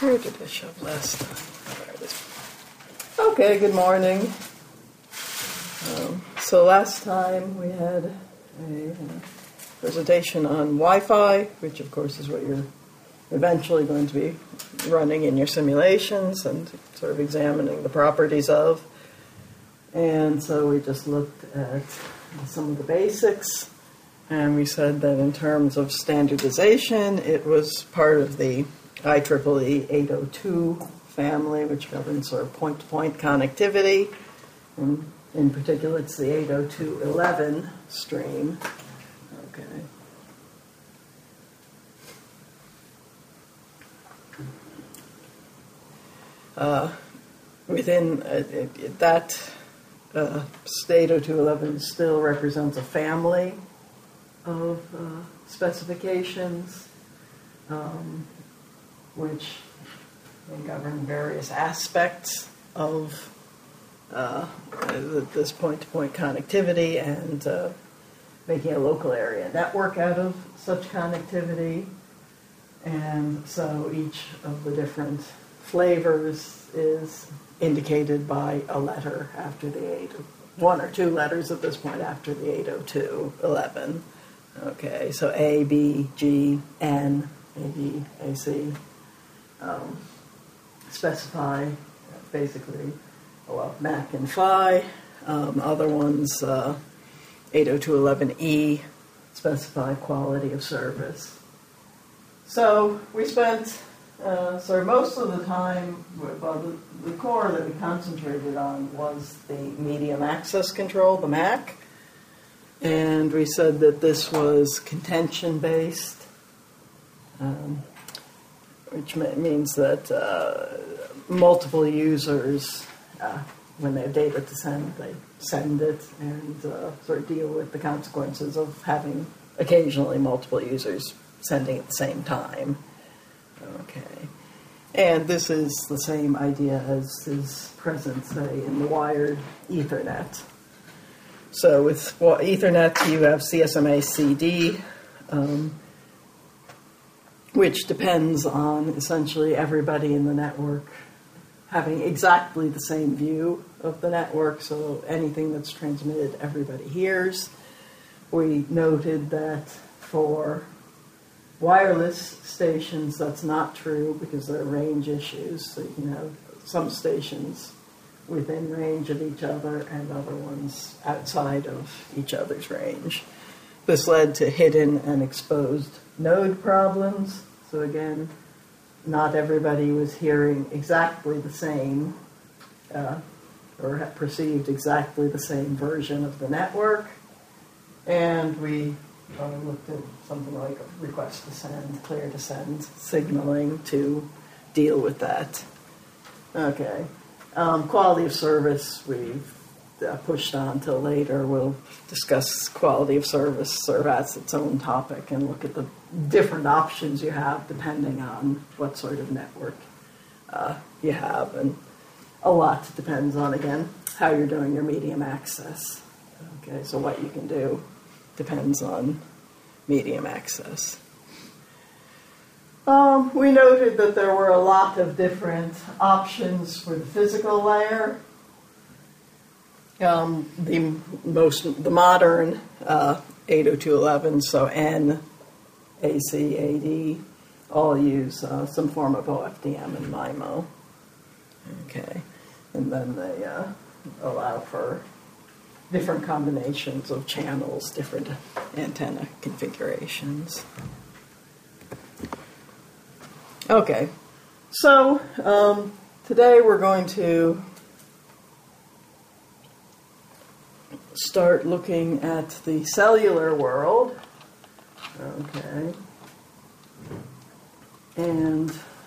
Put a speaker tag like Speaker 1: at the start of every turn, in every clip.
Speaker 1: Where did I shove last time? There it is. Okay, good morning. So last time we had a presentation on Wi-Fi, which of course is what you're eventually going to be running in your simulations and sort of examining the properties of. And so we just looked at some of the basics, and we said that in terms of standardization, it was part of the IEEE 802 family, which governs sort of point-to-point connectivity. And in particular, it's the 802.11 stream. Okay. Within that, 802.11 still represents a family of specifications, which may govern various aspects of this point-to-point connectivity and making a local area network out of such connectivity. And so each of the different flavors is indicated by a letter after the one or two letters at this point after the 802.11. Okay, so A, B, G, N, A, B, A, C specify basically, well, MAC and PHY. Other ones, 802.11e, specify quality of service. So we spent most of the time, well, the core that we concentrated on was the medium access control, the MAC. And we said that this was contention-based, which means that multiple users, when they have data to send, they send it and sort of deal with the consequences of having occasionally multiple users sending at the same time. Okay. And this is the same idea as is present, say, in the wired Ethernet. So with Ethernet, you have CSMA-CD, which depends on essentially everybody in the network having exactly the same view of the network, so anything that's transmitted, everybody hears. We noted that for wireless stations, that's not true because there are range issues, so you can have some stations within range of each other and other ones outside of each other's range. This led to hidden and exposed node problems. So again, not everybody was hearing exactly the same or perceived exactly the same version of the network. And we looked at something like a request to send, clear to send signaling to deal with that. Okay. Quality of service, we've pushed on till later. We'll discuss quality of service sort of as its own topic and look at the different options you have depending on what sort of network you have. And a lot depends on, again, how you're doing your medium access. Okay, so what you can do depends on medium access. We noted that there were a lot of different options for the physical layer. The modern 802.11, so N, AC, AD, all use some form of OFDM and MIMO. Okay, and then they allow for different combinations of channels, different antenna configurations. Okay, so today we're going to start looking at the cellular world. Okay, and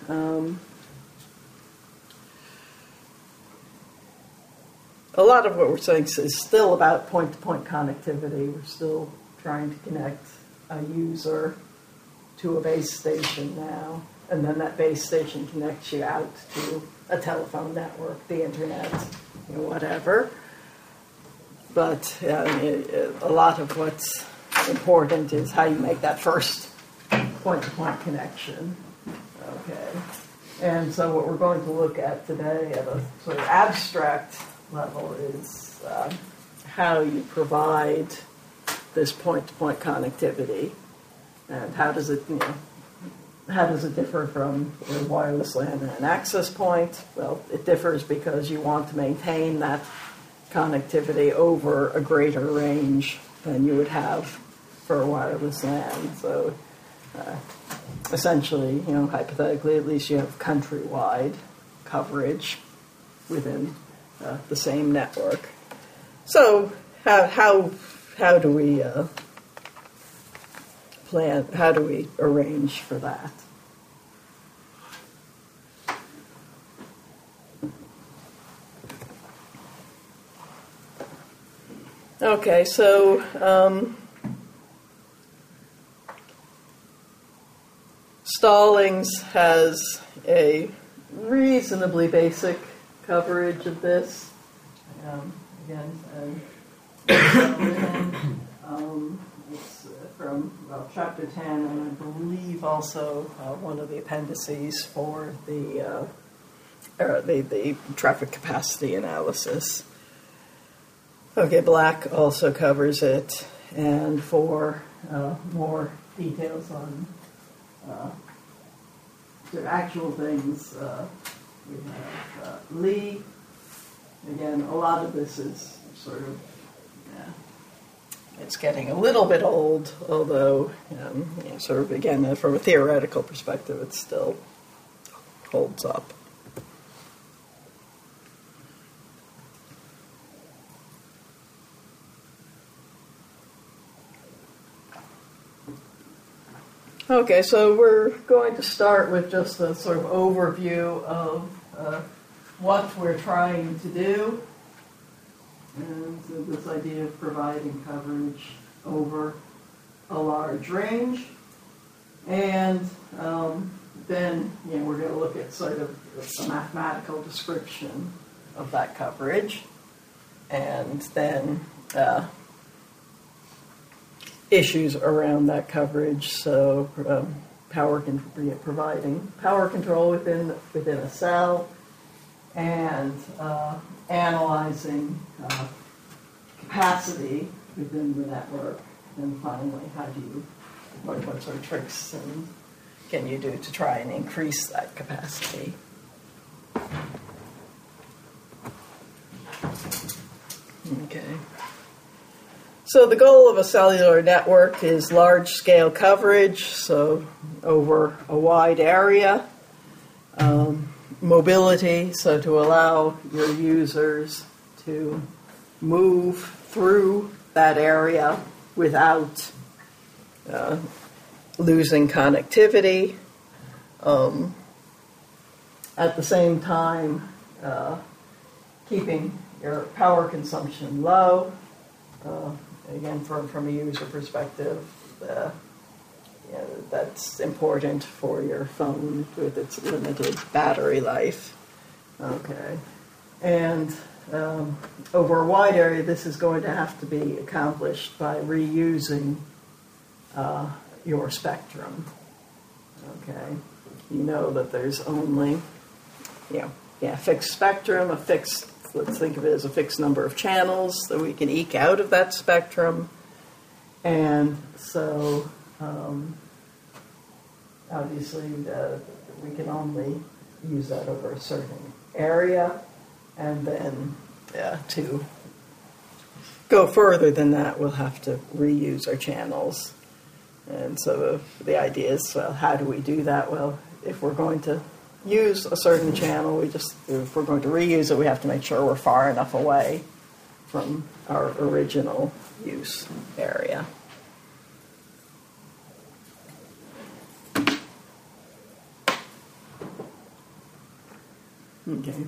Speaker 1: a lot of what we're saying is still about point-to-point connectivity. We're still trying to connect a user to a base station now, and then that base station connects you out to a telephone network, the internet, whatever. But a lot of what's important is how you make that first point-to-point connection. Okay. And so what we're going to look at today at a sort of abstract level is how you provide this point-to-point connectivity, and how does it, how does it differ from your wireless LAN and an access point? Well, it differs because you want to maintain that connectivity over a greater range than you would have for a wireless LAN. So essentially, hypothetically, at least you have countrywide coverage within the same network. So how do we plan? How do we arrange for that? Okay, so Stallings has a reasonably basic coverage of this. It's from Chapter 10, and I believe also one of the appendices for the traffic capacity analysis. Okay, Black also covers it, and for more details on the actual things, we have Lee. Again, a lot of this is sort of, it's getting a little bit old, although, sort of, again, from a theoretical perspective, it still holds up. Okay, so we're going to start with just a sort of overview of what we're trying to do. And so this idea of providing coverage over a large range. And then we're going to look at sort of a mathematical description of that coverage. And then issues around that coverage, so providing power control within a cell, and analyzing capacity within the network, and finally, what sort of tricks can you do to try and increase that capacity? Okay. So the goal of a cellular network is large-scale coverage, so over a wide area. Mobility, so to allow your users to move through that area without losing connectivity. At the same time, keeping your power consumption low. Again, from a user perspective, that's important for your phone with its limited battery life. Okay. And over a wide area, this is going to have to be accomplished by reusing your spectrum. Okay. You know that there's only, fixed spectrum, let's think of it as a fixed number of channels that we can eke out of that spectrum. And so, obviously, we can only use that over a certain area. And then, to go further than that, we'll have to reuse our channels. And so the idea is, well, how do we do that? Well, if we're going to use a certain channel, if we're going to reuse it, we have to make sure we're far enough away from our original use area. Okay.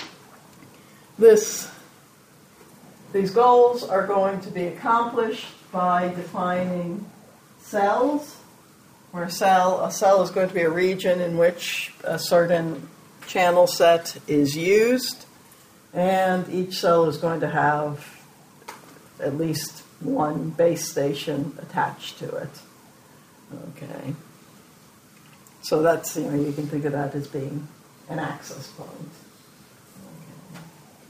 Speaker 1: These goals are going to be accomplished by defining cells, where a cell is going to be a region in which a certain channel set is used, and each cell is going to have at least one base station attached to it. Okay. So that's, you can think of that as being an access point. Okay.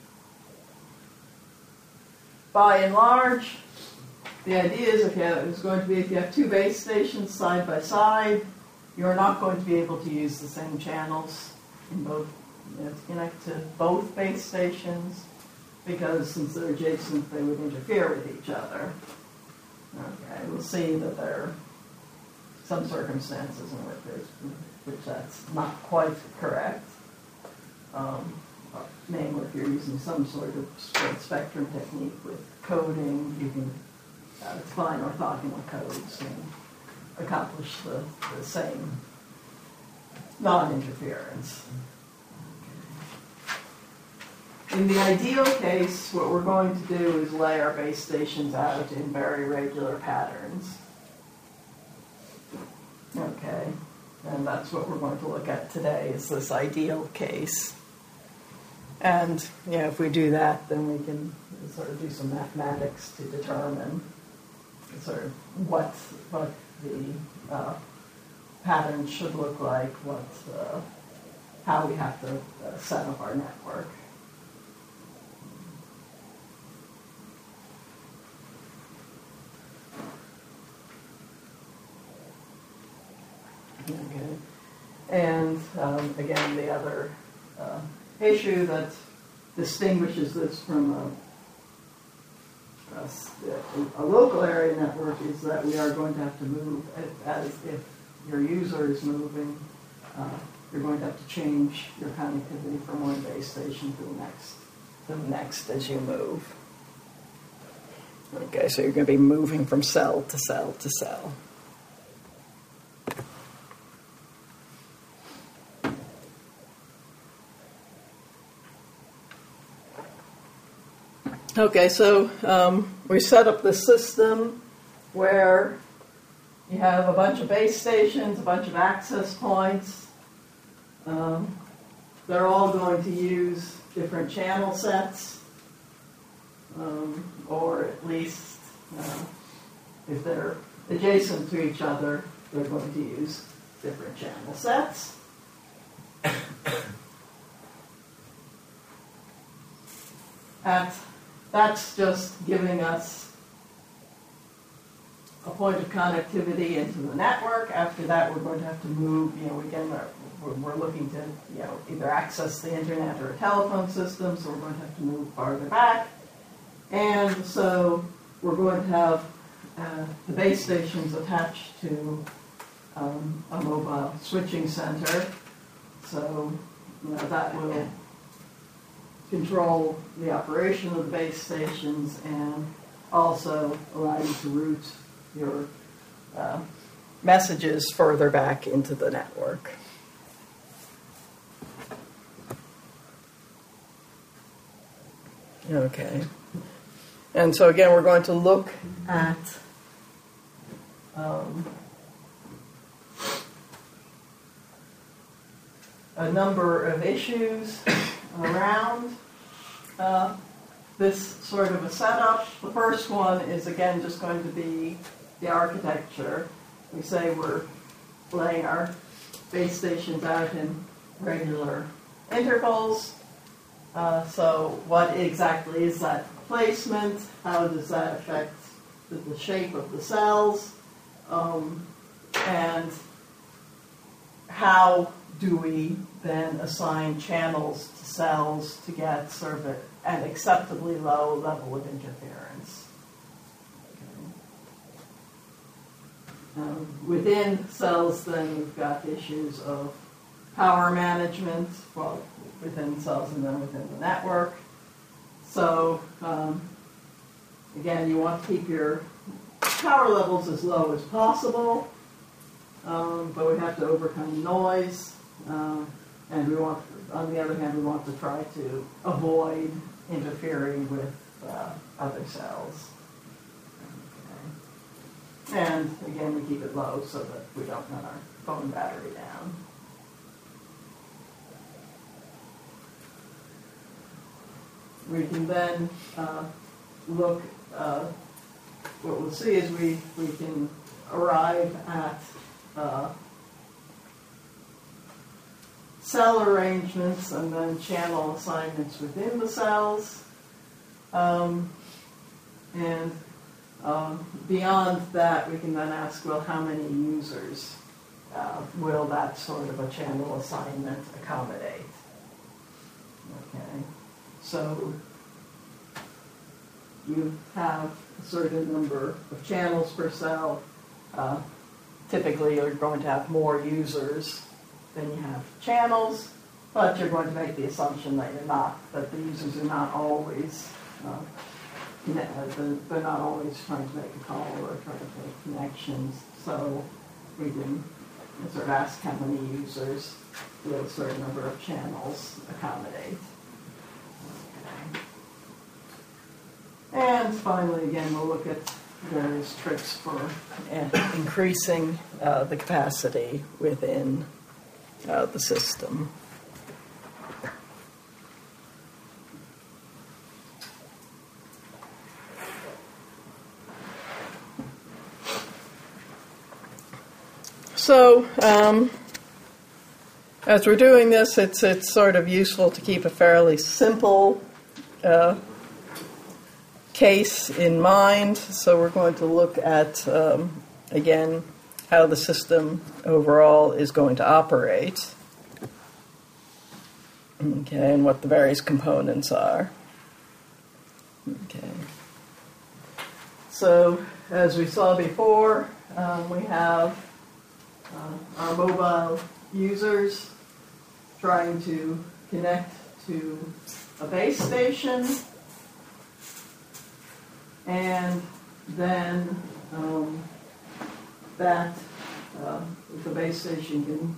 Speaker 1: By and large, the idea is if you have two base stations side by side, you're not going to be able to use the same channels in both. You have to connect to both base stations because since they're adjacent, they would interfere with each other. Okay, we'll see that there are some circumstances in which that's not quite correct. Namely, if you're using some sort of spread spectrum technique with coding, you can define orthogonal codes and accomplish the same non-interference. In the ideal case, what we're going to do is lay our base stations out in very regular patterns. Okay, and that's what we're going to look at today, is this ideal case. And, if we do that, then we can sort of do some mathematics to determine sort of what the pattern should look like, how we have to set up our network. Okay. And again, the other issue that distinguishes this from a local area network is that we are going to have to move, as if your user is moving, you're going to have to change your connectivity from one base station to the next as you move. Okay, so you're going to be moving from cell to cell to cell. Okay, so we set up this system where you have a bunch of base stations, a bunch of access points. They're all going to use different channel sets, or at least if they're adjacent to each other, they're going to use different channel sets. That's just giving us a point of connectivity into the network. After that, we're going to have to move, we're looking to, either access the internet or a telephone system, so we're going to have to move farther back. And so we're going to have the base stations attached to a mobile switching center. So, that will control the operation of the base stations and also allow you to route your messages further back into the network. Okay. And so again, we're going to look at a number of issues around this sort of a setup. The first one is, again, just going to be the architecture. We say we're laying our base stations out in regular intervals. So what exactly is that placement? How does that affect the shape of the cells? And how do we then assign channels to cells to get sort of an acceptably low level of interference? Okay. Within cells, then, we've got issues of power management, well, within cells and then within the network. So, again, you want to keep your power levels as low as possible, but we have to overcome noise. And we want, on the other hand, we want to try to avoid interfering with other cells. Okay. And again, we keep it low so that we don't run our phone battery down. We can then look, what we'll see is we can arrive at cell arrangements and then channel assignments within the cells. And beyond that, we can then ask, well, how many users will that sort of a channel assignment accommodate? Okay, so you have a certain number of channels per cell. Typically, you're going to have more users than you have channels, but you're going to make the assumption that the users are not always, they're not always trying to make a call or trying to make connections. So we can sort of ask how many users will a certain number of channels accommodate. Okay. And finally, again, we'll look at various tricks for increasing the capacity within the system. So, as we're doing this, it's sort of useful to keep a fairly simple case in mind. So we're going to look at, again, how the system overall is going to operate. Okay, and what the various components are. Okay. So, as we saw before, we have our mobile users trying to connect to a base station, and then the base station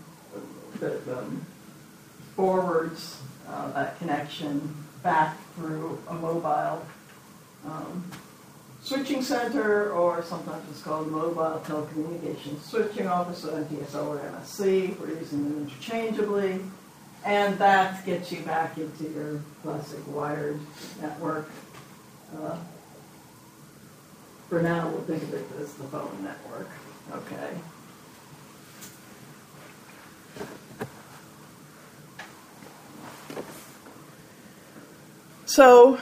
Speaker 1: forwards that connection back through a mobile switching center, or sometimes it's called mobile telecommunications switching office, so MTSO or MSC. We're using them interchangeably. And that gets you back into your classic wired network. For now, we'll think of it as the phone network. Okay. So,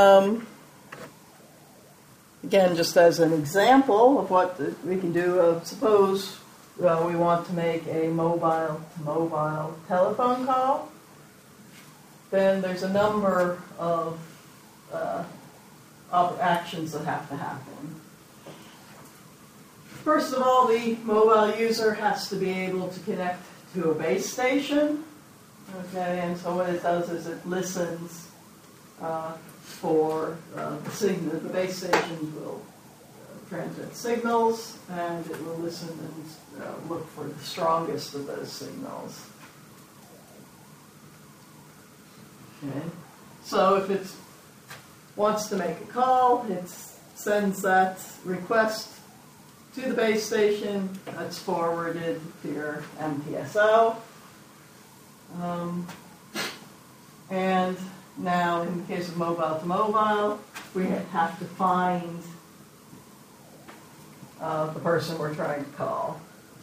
Speaker 1: again, just as an example of what we can do, suppose we want to make a mobile-to-mobile telephone call. Then there's a number of actions that have to happen. First of all, the mobile user has to be able to connect to a base station. Okay, and so what it does is it listens for the signal. The base station will transmit signals, and it will listen and look for the strongest of those signals. Okay, so if it wants to make a call, it sends that request to the base station. That's forwarded to your MTSO. And now, in the case of mobile to mobile, we have to find the person we're trying to call.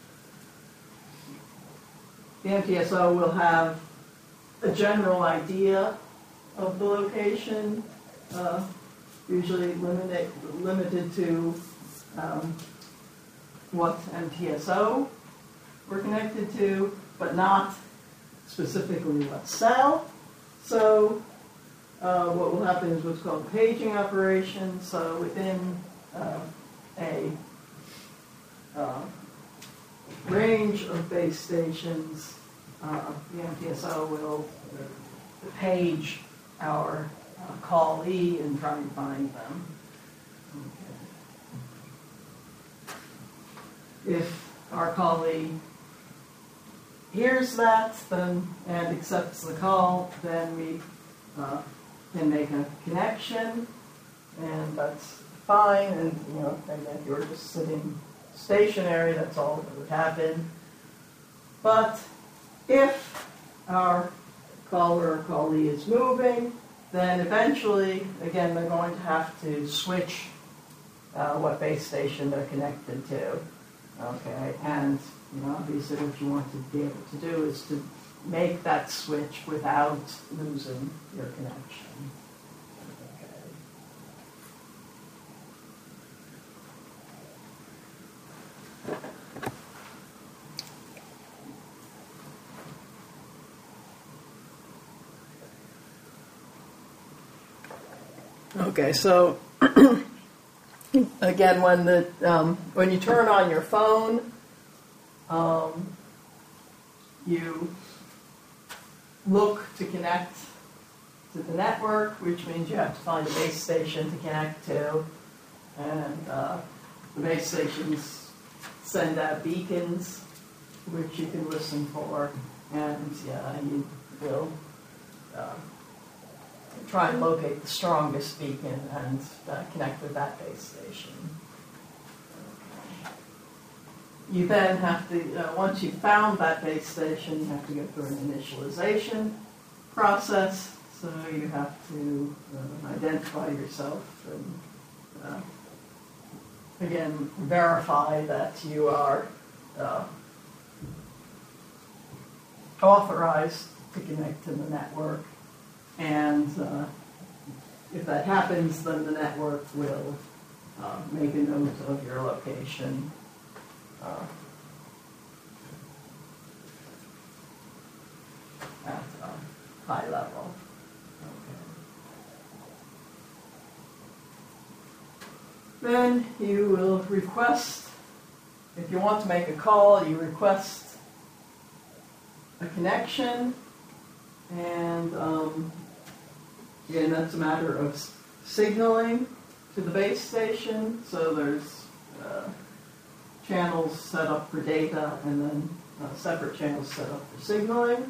Speaker 1: The MTSO will have a general idea of the location, usually limited to what MTSO we're connected to, but not specifically what cell. So what will happen is what's called a paging operation. So within a range of base stations, the MTSO will page our callee and try and find them. Okay. If our callee hears that and accepts the call, then we can make a connection, and that's fine. And and if you're just sitting stationary, that's all that would happen. But if our caller or callee is moving, then eventually, again, they're going to have to switch what base station they're connected to. Okay, and obviously what you want to be able to do is to make that switch without losing your connection. Okay, so again, when you turn on your phone, you look to connect to the network, which means you have to find a base station to connect to, and the base stations send out beacons, which you can listen for, and you will try and locate the strongest beacon and connect with that base station. You then have to, once you've found that base station, you have to go through an initialization process. So you have to identify yourself and, again, verify that you are authorized to connect to the network. And if that happens, then the network will make a note of your location. At a high level. Okay. Then you will request, if you want to make a call, you request a connection, and again, that's a matter of signaling to the base station. So there's channels set up for data, and then separate channels set up for signaling.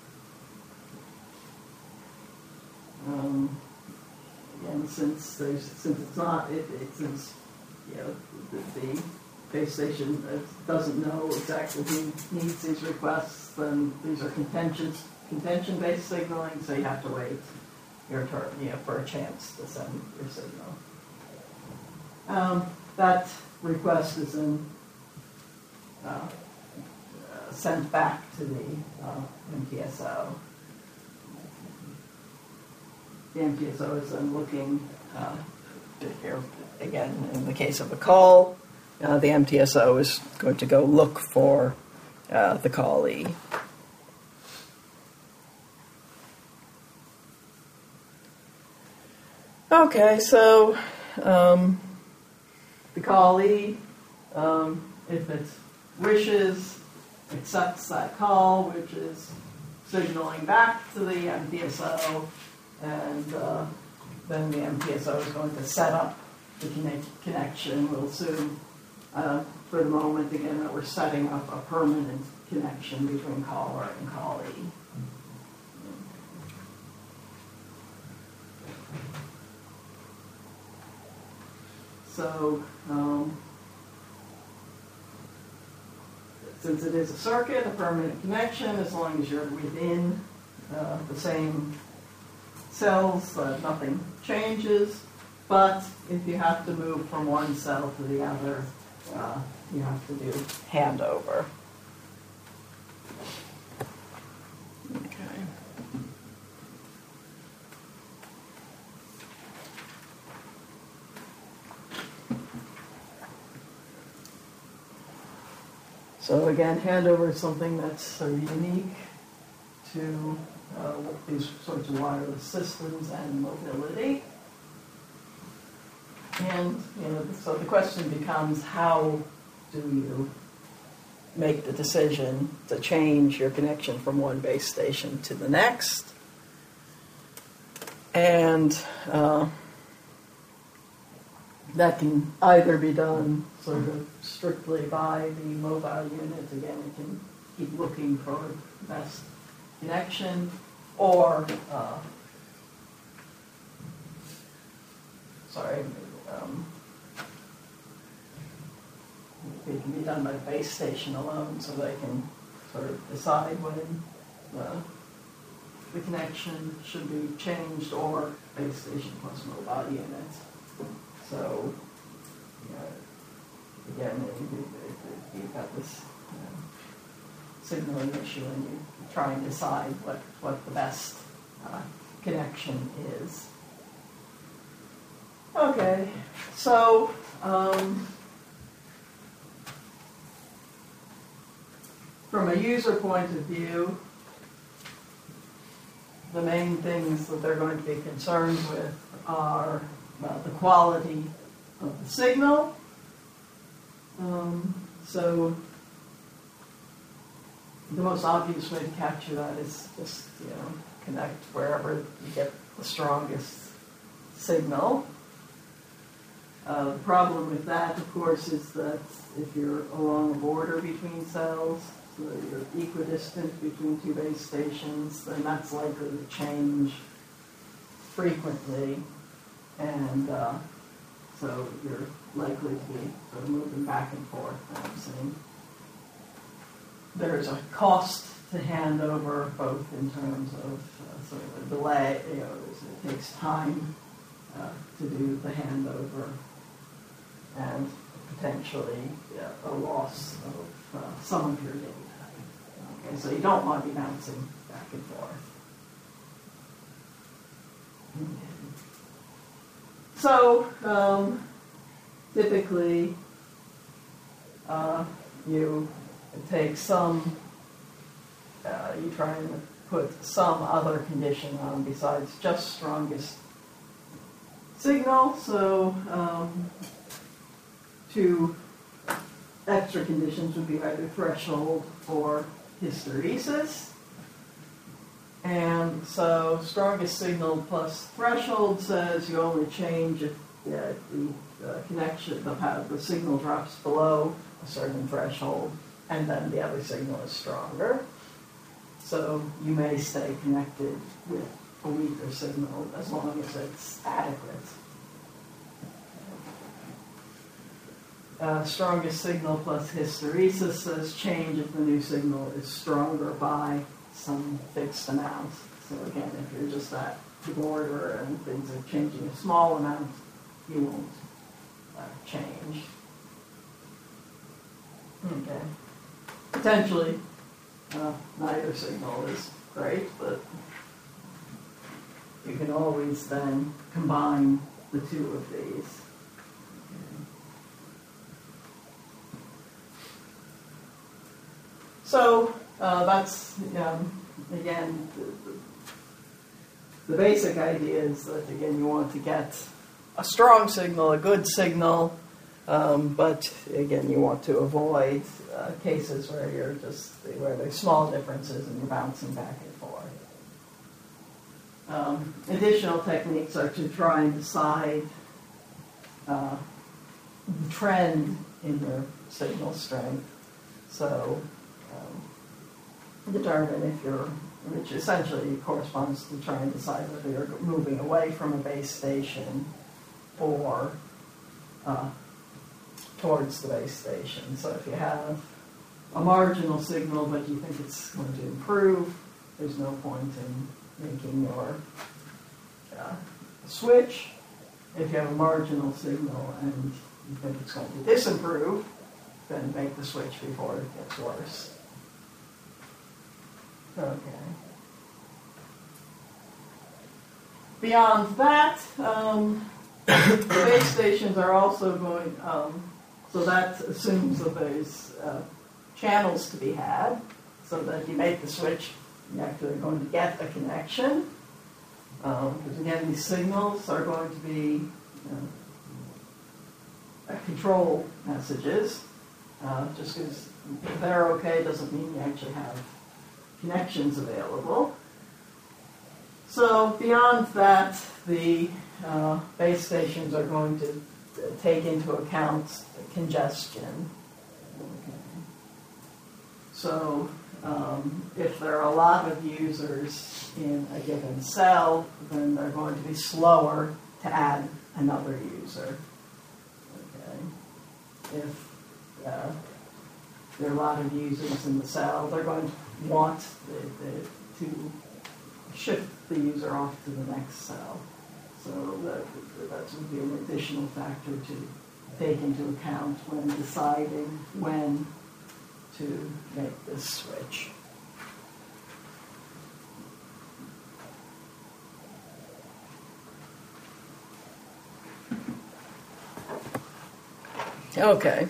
Speaker 1: Again, since it's not, since the base station doesn't know exactly who needs these requests, then these are contention-based signaling, so you have to wait your turn, for a chance to send your signal. That request is then sent back to the MTSO. The MTSO is then looking, again, in the case of a call, the MTSO is going to go look for the callee. Okay, so the callee, if it wishes, accepts that call, which is signaling back to the MTSO, and then the MTSO is going to set up the connection. We'll assume, for the moment, again, that we're setting up a permanent connection between caller and callee. So, since it is a circuit, a permanent connection, as long as you're within the same cells, nothing changes. But if you have to move from one cell to the other, you have to do handover. Okay. So again, handover is something that's sort of unique to these sorts of wireless systems and mobility. And so the question becomes, how do you make the decision to change your connection from one base station to the next? And that can either be done sort of strictly by the mobile unit. Again, it can keep looking for the best connection, or it can be done by the base station alone, so they can sort of decide when the connection should be changed, or base station plus mobile unit. So, again, you've got this signaling issue and you try and decide what the best connection is. Okay, so from a user point of view, the main things that they're going to be concerned with are the quality of the signal. So the most obvious way to capture that is just, connect wherever you get the strongest signal. The problem with that, of course, is that if you're along a border between cells, so that you're equidistant between two base stations, then that's likely to change frequently, and so you're likely to be sort of moving back and forth. I'm saying there's a cost to hand over, both in terms of sort of a delay. It takes time to do the handover, and potentially a loss of some of your data. Okay, so you don't want to be bouncing back and forth. Okay. So typically you take some, you try and put some other condition on besides just strongest signal. So two extra conditions would be either threshold or hysteresis. And so strongest signal plus threshold says you only change if the connection, the signal drops below a certain threshold, and then the other signal is stronger. So you may stay connected with a weaker signal as long as it's adequate. Strongest signal plus hysteresis says change if the new signal is stronger by some fixed amount. So again, if you're just at the border and things are changing a small amount, you won't change. Okay. Potentially, neither signal is great, but you can always then combine the two of these. So that's, again, the basic idea is that, again, you want to get a strong signal, a good signal, but, again, you want to avoid cases where where there's small differences and you're bouncing back and forth. Additional techniques are to try and decide the trend in your signal strength. So determine if which essentially corresponds to trying to decide whether you're moving away from a base station or towards the base station. So if you have a marginal signal but you think it's going to improve, there's no point in making your switch. If you have a marginal signal and you think it's going to disimprove, then make the switch before it gets worse. Okay. Beyond that, base stations are also going, so that assumes that there's channels to be had, so that you make the switch, you're actually going to get a connection. Because again, these signals are going to be control messages. Just because they're okay doesn't mean you actually have connections available. So beyond that, the base stations are going to take into account congestion. Okay. So if there are a lot of users in a given cell, then they're going to be slower to add another user. Okay. If there are a lot of users in the cell, they're going to want to shift the user off to the next cell. So that would be an additional factor to take into account when deciding when to make this switch. Okay.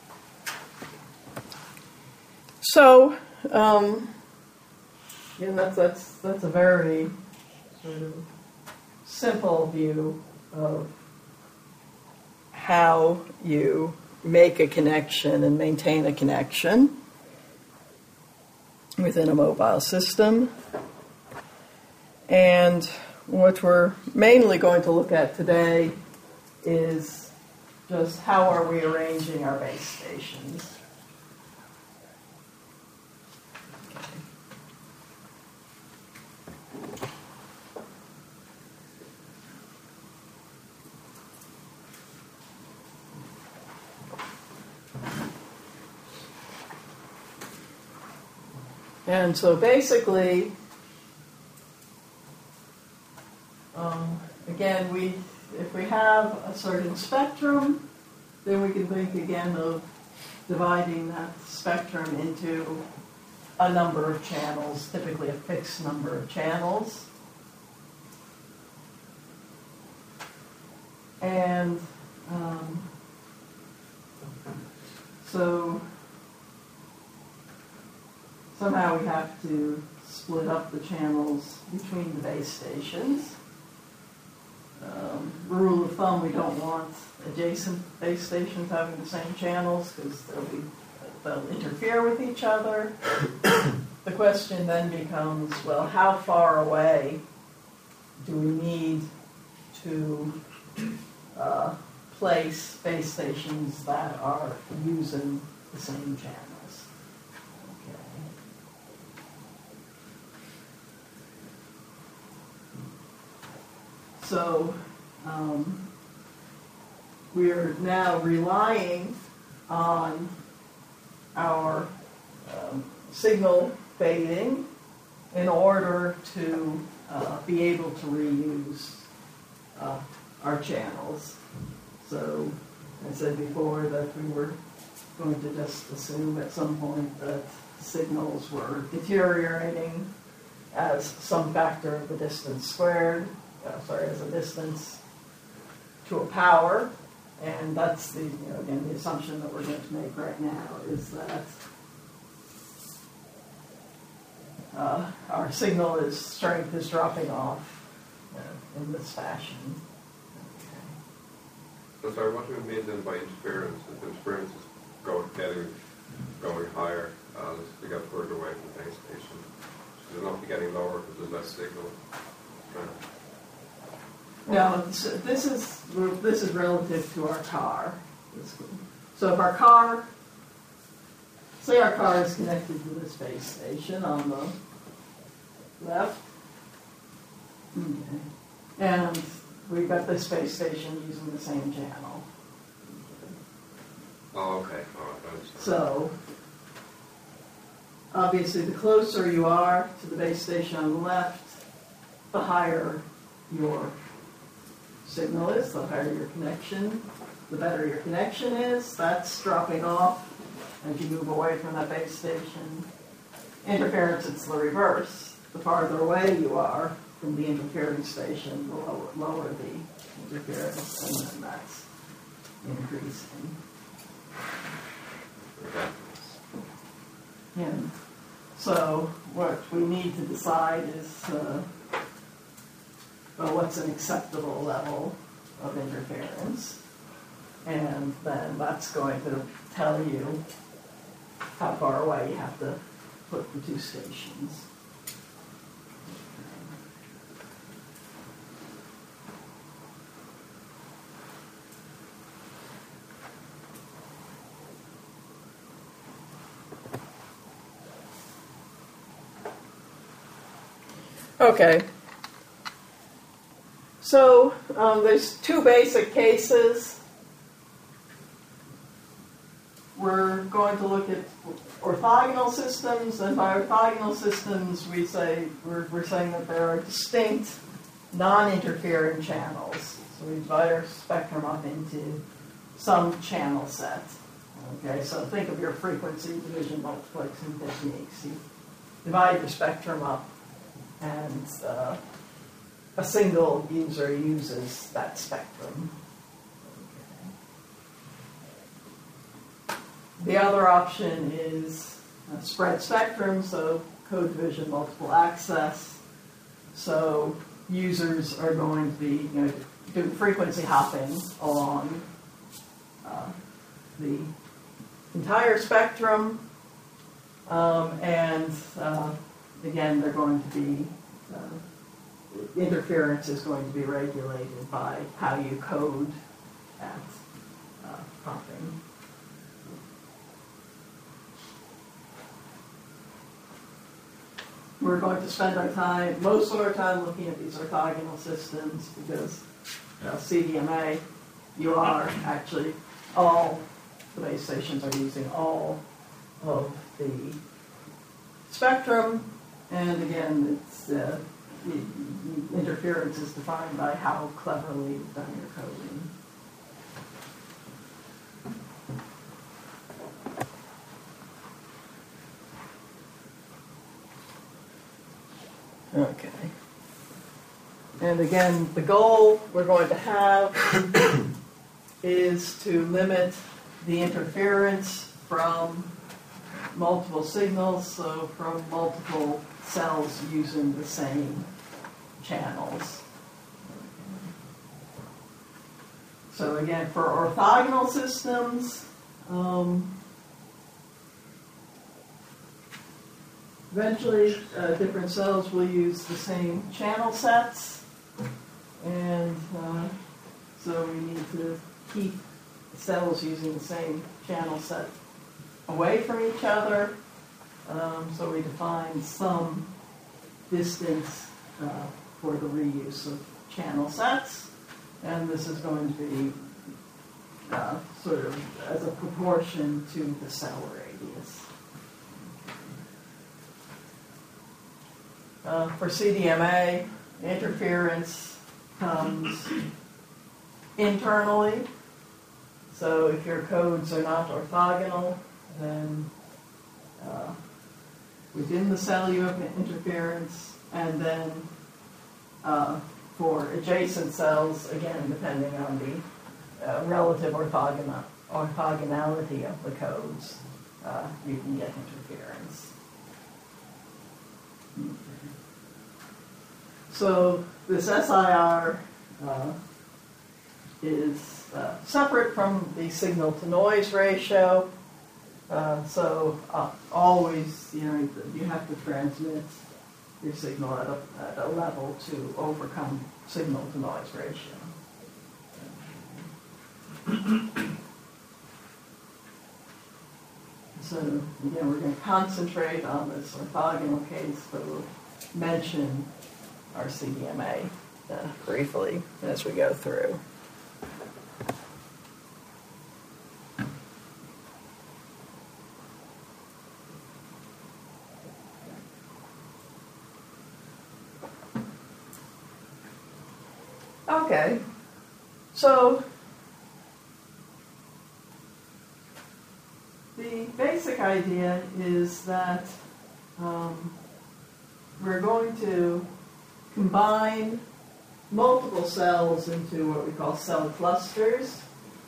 Speaker 1: So, that's a very sort of simple view of how you make a connection and maintain a connection within a mobile system. And what we're mainly going to look at today is just how are we arranging our base stations. And so basically, again, if we have a certain spectrum, then we can think again of dividing that spectrum into a number of channels, typically a fixed number of channels. And so somehow we have to split up the channels between the base stations. Rule of thumb, we don't want adjacent base stations having the same channels because they'll interfere with each other. The question then becomes, well, how far away do we need to place base stations that are using the same channels? Okay. So we're now relying on our signal fading in order to be able to reuse our channels. So I said before that we were going to just assume at some point that signals were deteriorating as some factor of the distance squared, as a distance to a power. And that's again, the assumption that we're going to make right now is that our signal strength is dropping off in this fashion.
Speaker 2: So sorry, what do you mean then by interference? If interference is going higher as we get further away from the base station, should it not be getting lower because there's less signal strength?
Speaker 1: No, this is relative to our car. So if our car, say our car is connected to this base station on the left, okay, and we've got this base station using the same channel.
Speaker 2: Oh, okay. All right.
Speaker 1: So obviously, the closer you are to the base station on the left, the higher your signal is, the higher your connection, the better your connection is. That's dropping off as you move away from that base station. Interference, it's the reverse. The farther away you are from the interfering station, the lower the interference, and then that's increasing.
Speaker 2: Okay.
Speaker 1: And so what we need to decide is what's an acceptable level of interference, and then that's going to tell you how far away you have to put the two stations. Okay. So there's two basic cases. We're going to look at orthogonal systems, and by orthogonal systems we're saying that there are distinct non-interfering channels. So we divide our spectrum up into some channel set. Okay, so think of your frequency division multiplexing techniques. You divide your spectrum up, and a single user uses that spectrum. Okay. The other option is spread spectrum, so code division multiple access. So users are going to be doing frequency hopping along the entire spectrum, and again, they're going to be interference is going to be regulated by how you code at hopping. We're going to spend most of our time looking at these orthogonal systems because CDMA, you are actually all the base stations are using all of the spectrum, and again, it's interference is defined by how cleverly you've done your coding. Okay. And again, the goal we're going to have is to limit the interference from multiple signals, so from multiple cells using the same channels. So again, for orthogonal systems, eventually different cells will use the same channel sets, and so we need to keep cells using the same channel set away from each other. So we define some distance for the reuse of channel sets, and this is going to be sort of as a proportion to the cell radius. For CDMA, interference comes internally. So if your codes are not orthogonal, then within the cell you have interference, and then for adjacent cells, again, depending on the relative orthogonality of the codes, you can get interference. So this SIR is separate from the signal-to-noise ratio. So always, you have to transmit your signal at a level to overcome signal-to-noise ratio. So again, we're going to concentrate on this orthogonal case, but we'll mention our CDMA briefly as we go through. Okay, so the basic idea is that we're going to combine multiple cells into what we call cell clusters,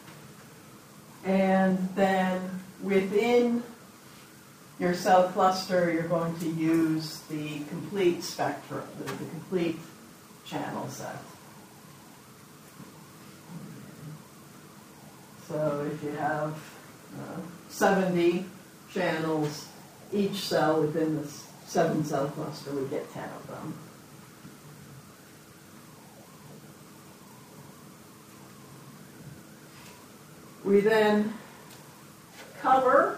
Speaker 1: and then within your cell cluster you're going to use the complete spectrum, the complete channel set. So if you have 70 channels, each cell within this 7-cell cluster would get 10 of them. We then cover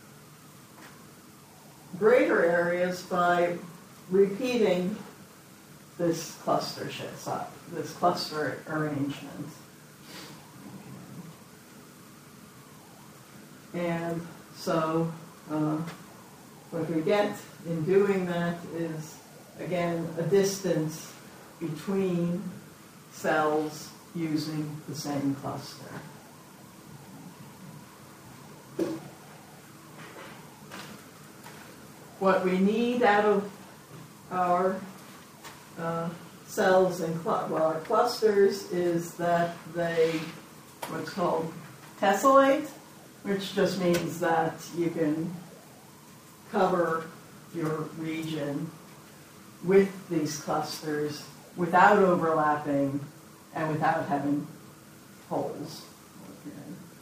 Speaker 1: greater areas by repeating this cluster this cluster arrangement. And so what we get in doing that is, again, a distance between cells using the same cluster. what we need out of our cells and our clusters is that they, what's called tessellate, which just means that you can cover your region with these clusters without overlapping and without having holes. Okay.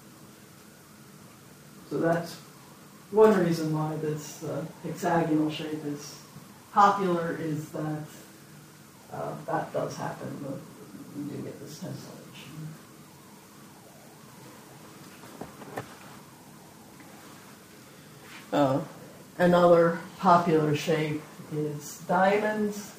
Speaker 1: So that's one reason why this hexagonal shape is popular, is that that does happen. You do get this tessellation. Another popular shape is diamonds.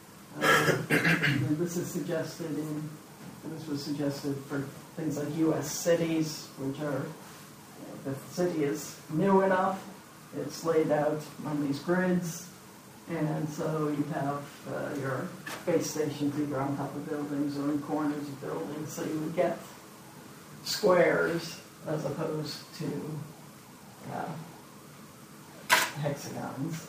Speaker 1: This was suggested for things like U.S. cities, which are, if the city is new enough, it's laid out on these grids, and so you have your base stations either on top of buildings or in corners of buildings, so you would get squares as opposed to hexagons.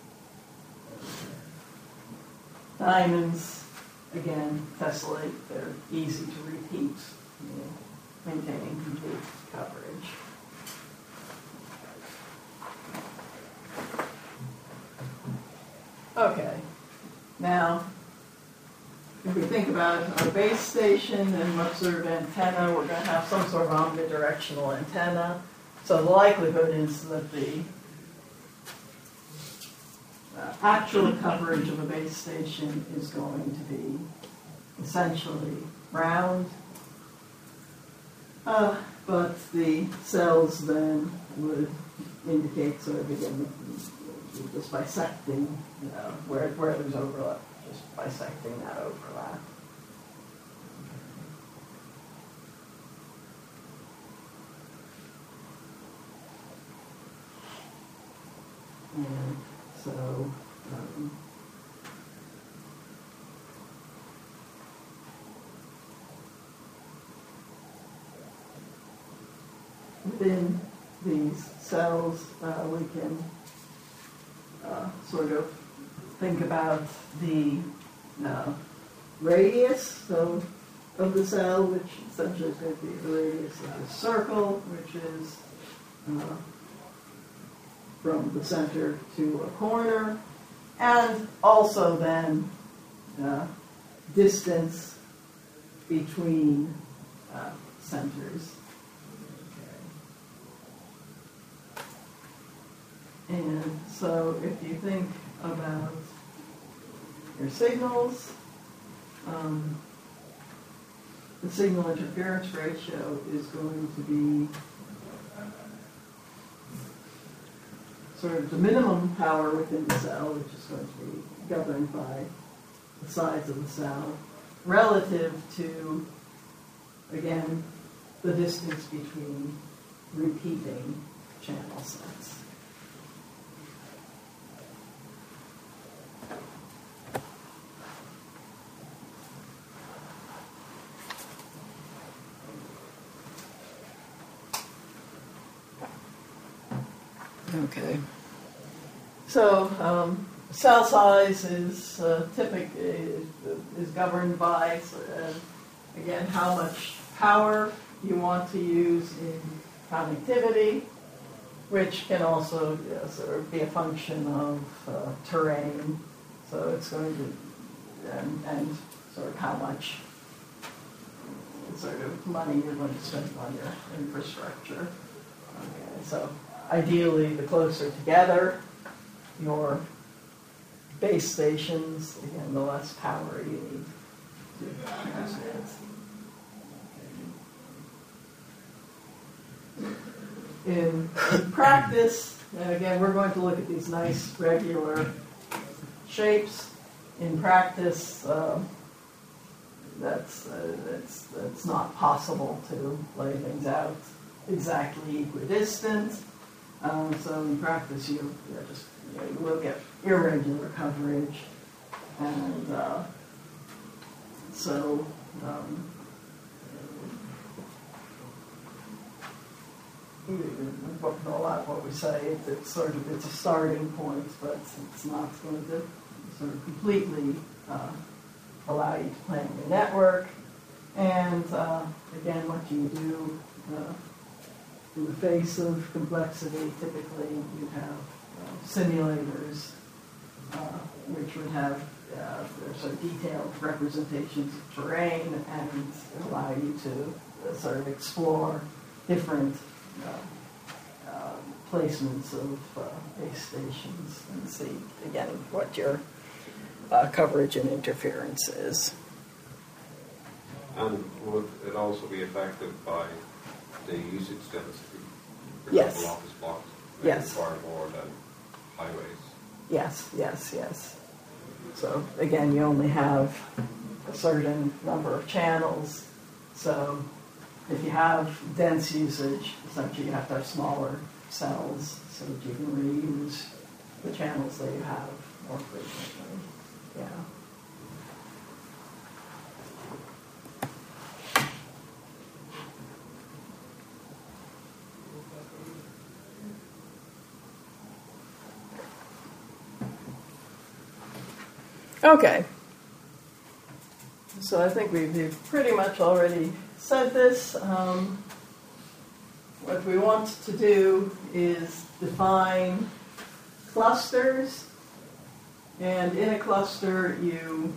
Speaker 1: Diamonds, again, tessellate, they're easy to repeat, maintaining complete coverage. Okay, now, if we think about our base station and what sort of antenna, we're going to have some sort of omnidirectional antenna. So the likelihood is that the actual coverage of a base station is going to be essentially round, but the cells then would indicate sort of, again, just bisecting where there's overlap, just bisecting that overlap. And so within these cells, we can sort of think about the radius of the cell, which essentially is going to be the radius of the circle, which is from the center to a corner, and also then distance between centers. Okay. And so if you think about your signals, the signal interference ratio is going to be sort of the minimum power within the cell, which is going to be governed by the size of the cell, relative to, again, the distance between repeating channel sets. Okay. So cell size is is governed by again how much power you want to use in connectivity, which can also sort of be a function of terrain. So it's going to and sort of how much sort of money you're going to spend on your infrastructure. Okay, so ideally, the closer together your base stations, again, the less power you need to transmit. In practice, and again, we're going to look at these nice regular shapes. In practice, that's not possible to lay things out exactly equidistant. So in practice, you will get irregular coverage, and a lot of what we say, it's sort of, it's a starting point, but it's not going to sort of completely allow you to plan your network. And again, what you do in the face of complexity, typically you have simulators, which would have sort of detailed representations of terrain and allow you to sort of explore different placements of base stations and see, again, what your coverage and interference is.
Speaker 2: And would it also be affected by the usage density? For
Speaker 1: Yes.
Speaker 2: example, office blocks
Speaker 1: Yes.
Speaker 2: require more than highways.
Speaker 1: Yes, yes, yes. So again, you only have a certain number of channels. So if you have dense usage, essentially you have to have smaller cells so that you can reuse the channels that you have more frequently. Yeah. Okay. So I think we've pretty much already said this. What we want to do is define clusters. And in a cluster, you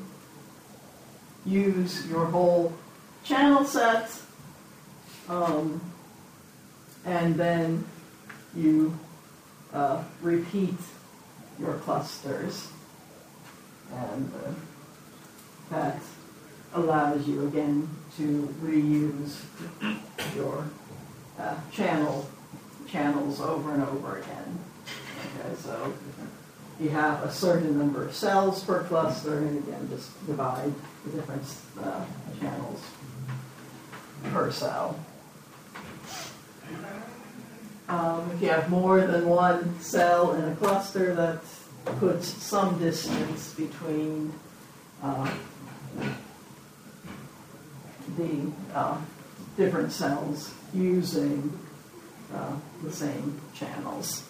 Speaker 1: use your whole channel set, and then you repeat your clusters. And that allows you, again, to reuse your channels over and over again. Okay, so you have a certain number of cells per cluster, and again, just divide the different channels per cell. If you have more than one cell in a cluster, that puts some distance between the different cells using the same channels.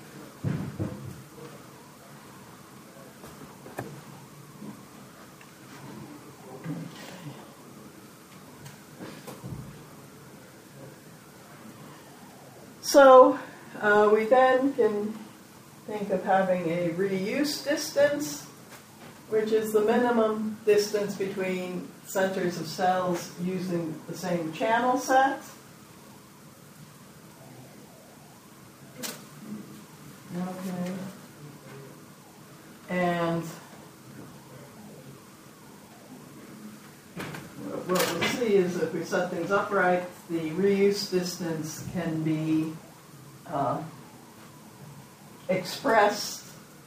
Speaker 1: So we then can think of having a reuse distance, which is the minimum distance between centers of cells using the same channel set. Okay. And what we'll see is if we set things up right, the reuse distance can be expressed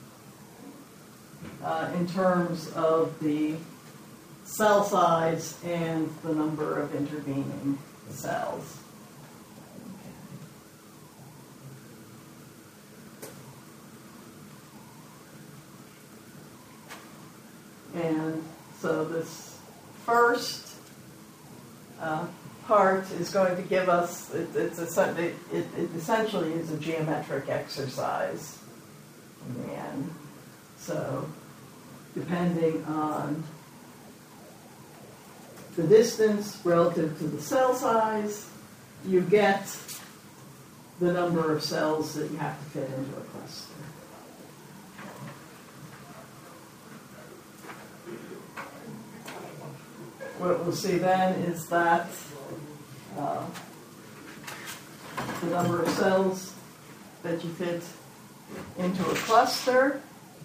Speaker 1: in terms of the cell size and the number of intervening cells. And so this first part is going to give us, it essentially is a geometric exercise in the end. So depending on the distance relative to the cell size, you get the number of cells that you have to fit into a cluster. What we'll see then is that the number of cells that you fit into a cluster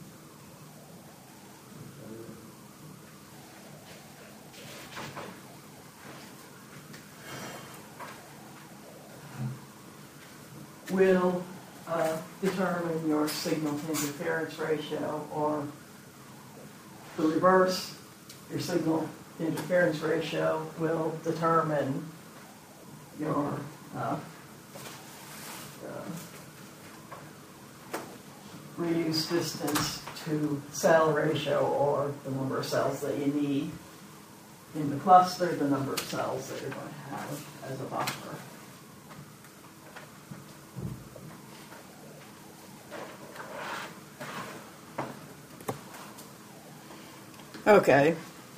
Speaker 1: will determine your signal to interference ratio, or the reverse, your signal to interference ratio will determine your reuse distance to cell ratio, or the number of cells that you need in the cluster, the number of cells that you're going to have as a buffer. Okay.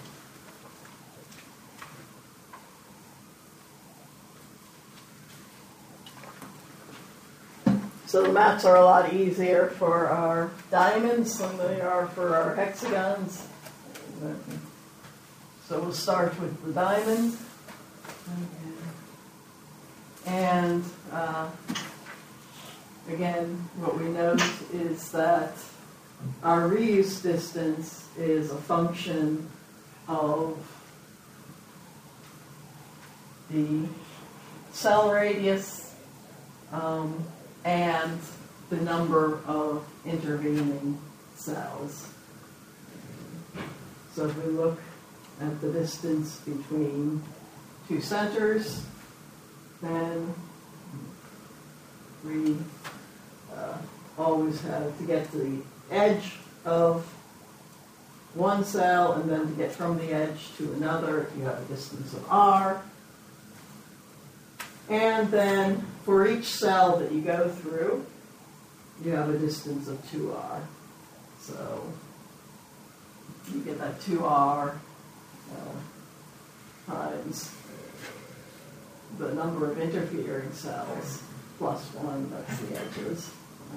Speaker 1: So the maps are a lot easier for our diamonds than they are for our hexagons. So we'll start with the diamond. And again, what we note is that our reuse distance is a function of the cell radius and the number of intervening cells. So if we look at the distance between two centers, then we always have to get to the edge of one cell, and then to get from the edge to another, you have a distance of r. And then for each cell that you go through, you have a distance of 2r. So you get that 2r times the number of interfering cells plus 1, that's the edges.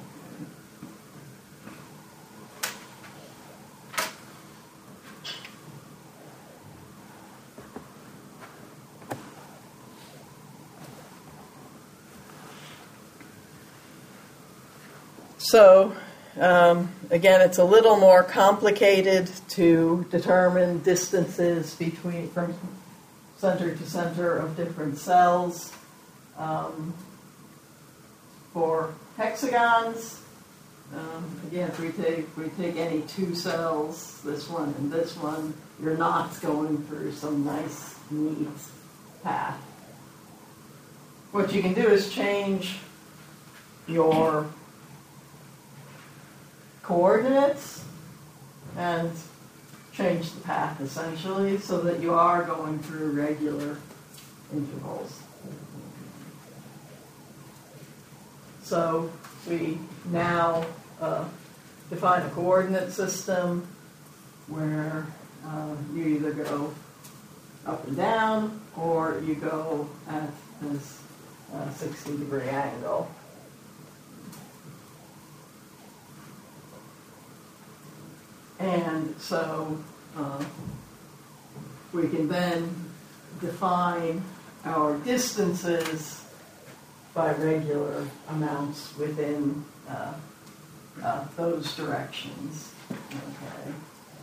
Speaker 1: So, again, it's a little more complicated to determine distances from center to center of different cells. For hexagons, again, if we take any two cells, this one and this one, you're not going through some nice, neat path. What you can do is change your coordinates and change the path essentially so that you are going through regular intervals. So we now define a coordinate system where you either go up and down or you go at this 60-degree angle. And so we can then define our distances by regular amounts within those directions. Okay.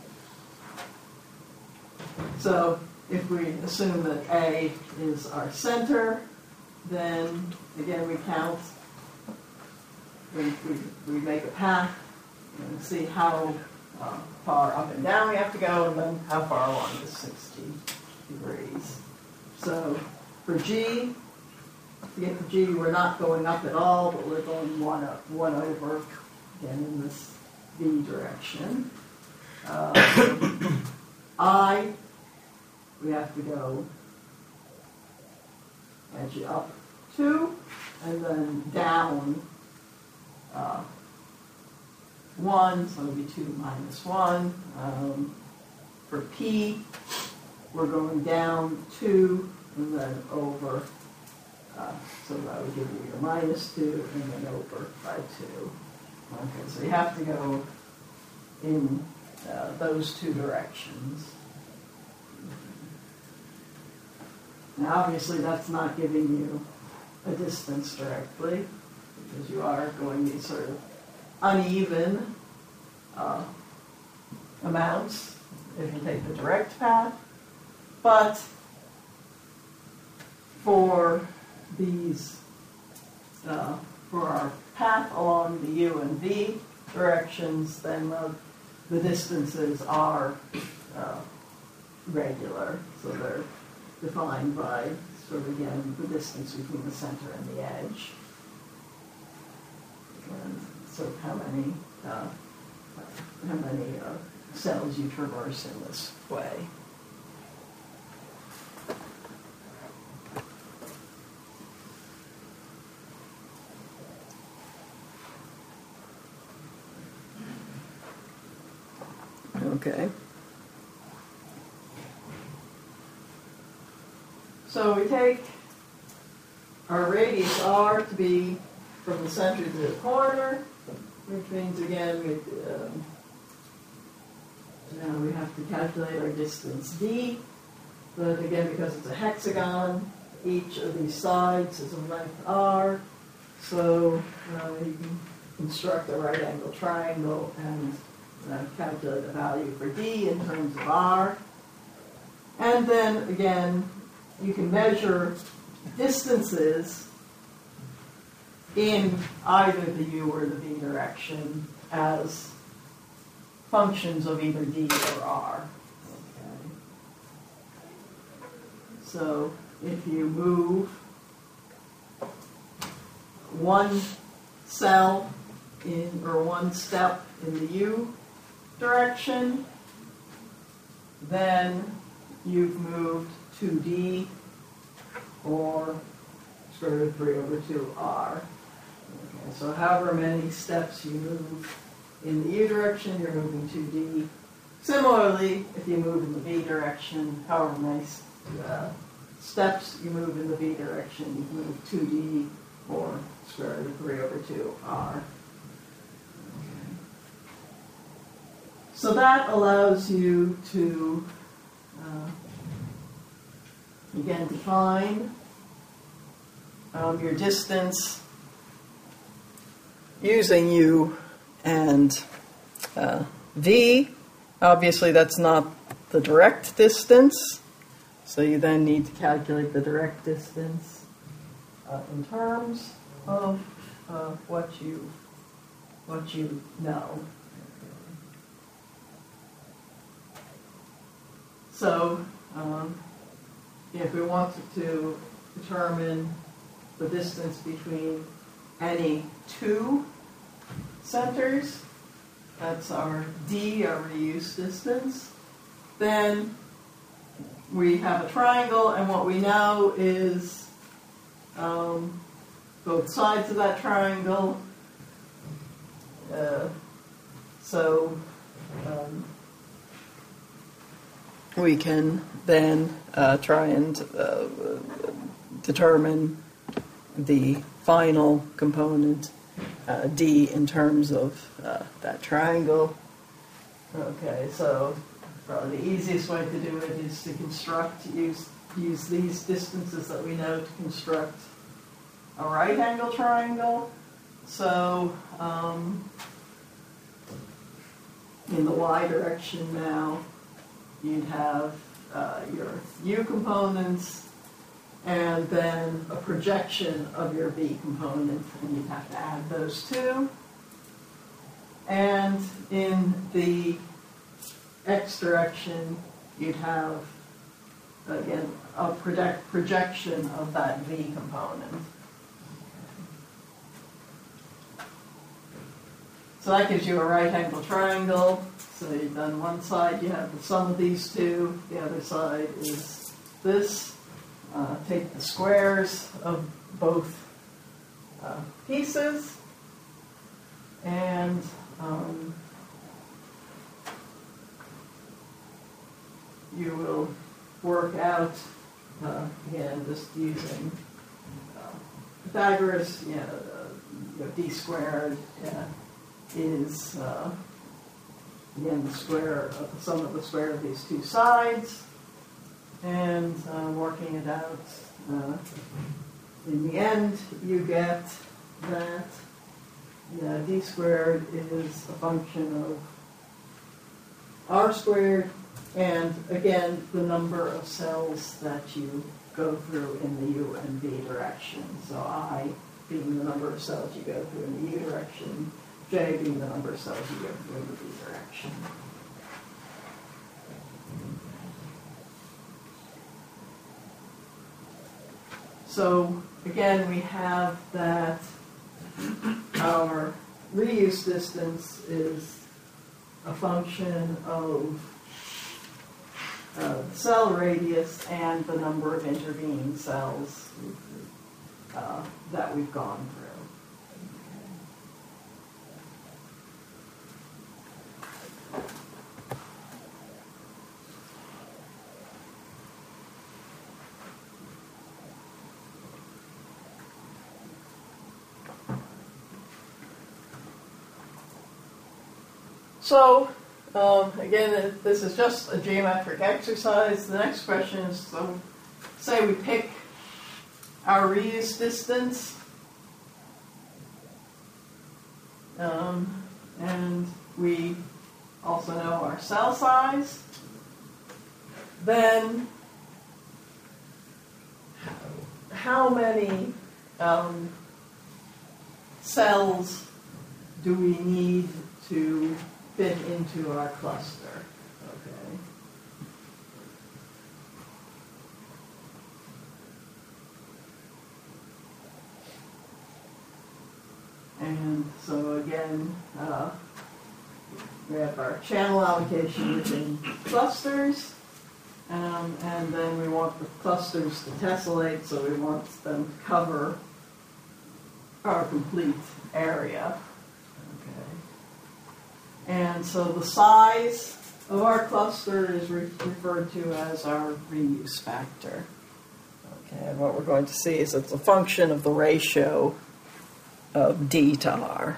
Speaker 1: So if we assume that A is our center, then again we count, we make a path and see how far up and down we have to go, and then how far along is 60 degrees. So for G, to get to G, we're not going up at all, but we're going one over, again, in this V direction. I, we have to go edge up 2, and then down 1, so it'll be 2 minus 1. For P, we're going down 2 and then over, so that would give you your minus 2 and then over by 2. Okay, so you have to go in those two directions. Now obviously that's not giving you a distance directly, because you are going these sort of uneven amounts if you take the direct path, but for these, for our path along the U and V directions, then the distances are regular, so they're defined by sort of, again, the distance between the center and the edge. And so how many cells you traverse in this way. Okay. So we take our radius r to be from the center to the corner, which means again now we have to calculate our distance d. But again, because it's a hexagon, each of these sides is a length r. So you can construct a right angle triangle and calculate the value for d in terms of r. And then again, you can measure distances in either the u or the v direction as functions of either d or r. Okay. So if you move one cell in or one step in the u direction, then you've moved 2d or square root of 3 over 2r. Okay, so however many steps you move in the u direction, you're moving 2d. Similarly, if you move in the v direction, however many steps you move in the v direction, you move 2d or square root of 3 over 2r. Okay. So that allows you to, again, define your distance using u and v. Obviously, that's not the direct distance, so you then need to calculate the direct distance in terms of what you know. So, if we wanted to determine the distance between any two centers, that's our d, our reuse distance, then we have a triangle, and what we know is both sides of that triangle. We can then try and determine the final component, d, in terms of that triangle. Okay, so probably the easiest way to do it is to use these distances that we know to construct a right angle triangle. So in the y direction now, you'd have your u components and then a projection of your v component, and you'd have to add those two. And in the x direction, you'd have, again, a projection of that v component. So that gives you a right angle triangle. So you've done one side, you have the sum of these two. The other side is this. Take the squares of both pieces, and you will work out, again, just using Pythagoras, d squared is, again, the sum of the square of these two sides, and working it out. In the end, you get that d squared is a function of r squared, and again, the number of cells that you go through in the u and v direction. So I being the number of cells you go through in the u direction, j being the number of cells you go through in the v direction. So again, we have that our reuse distance is a function of cell radius and the number of intervening cells that we've gone through. So, again, this is just a geometric exercise. The next question is, so say we pick our reuse distance, and we also know our cell size, then how many cells do we need to fit into our cluster? Okay. And so again, we have our channel allocation within clusters, and then we want the clusters to tessellate, so we want them to cover our complete area. Okay. And so the size of our cluster is referred to as our reuse factor. Okay, and what we're going to see is it's a function of the ratio of D to R.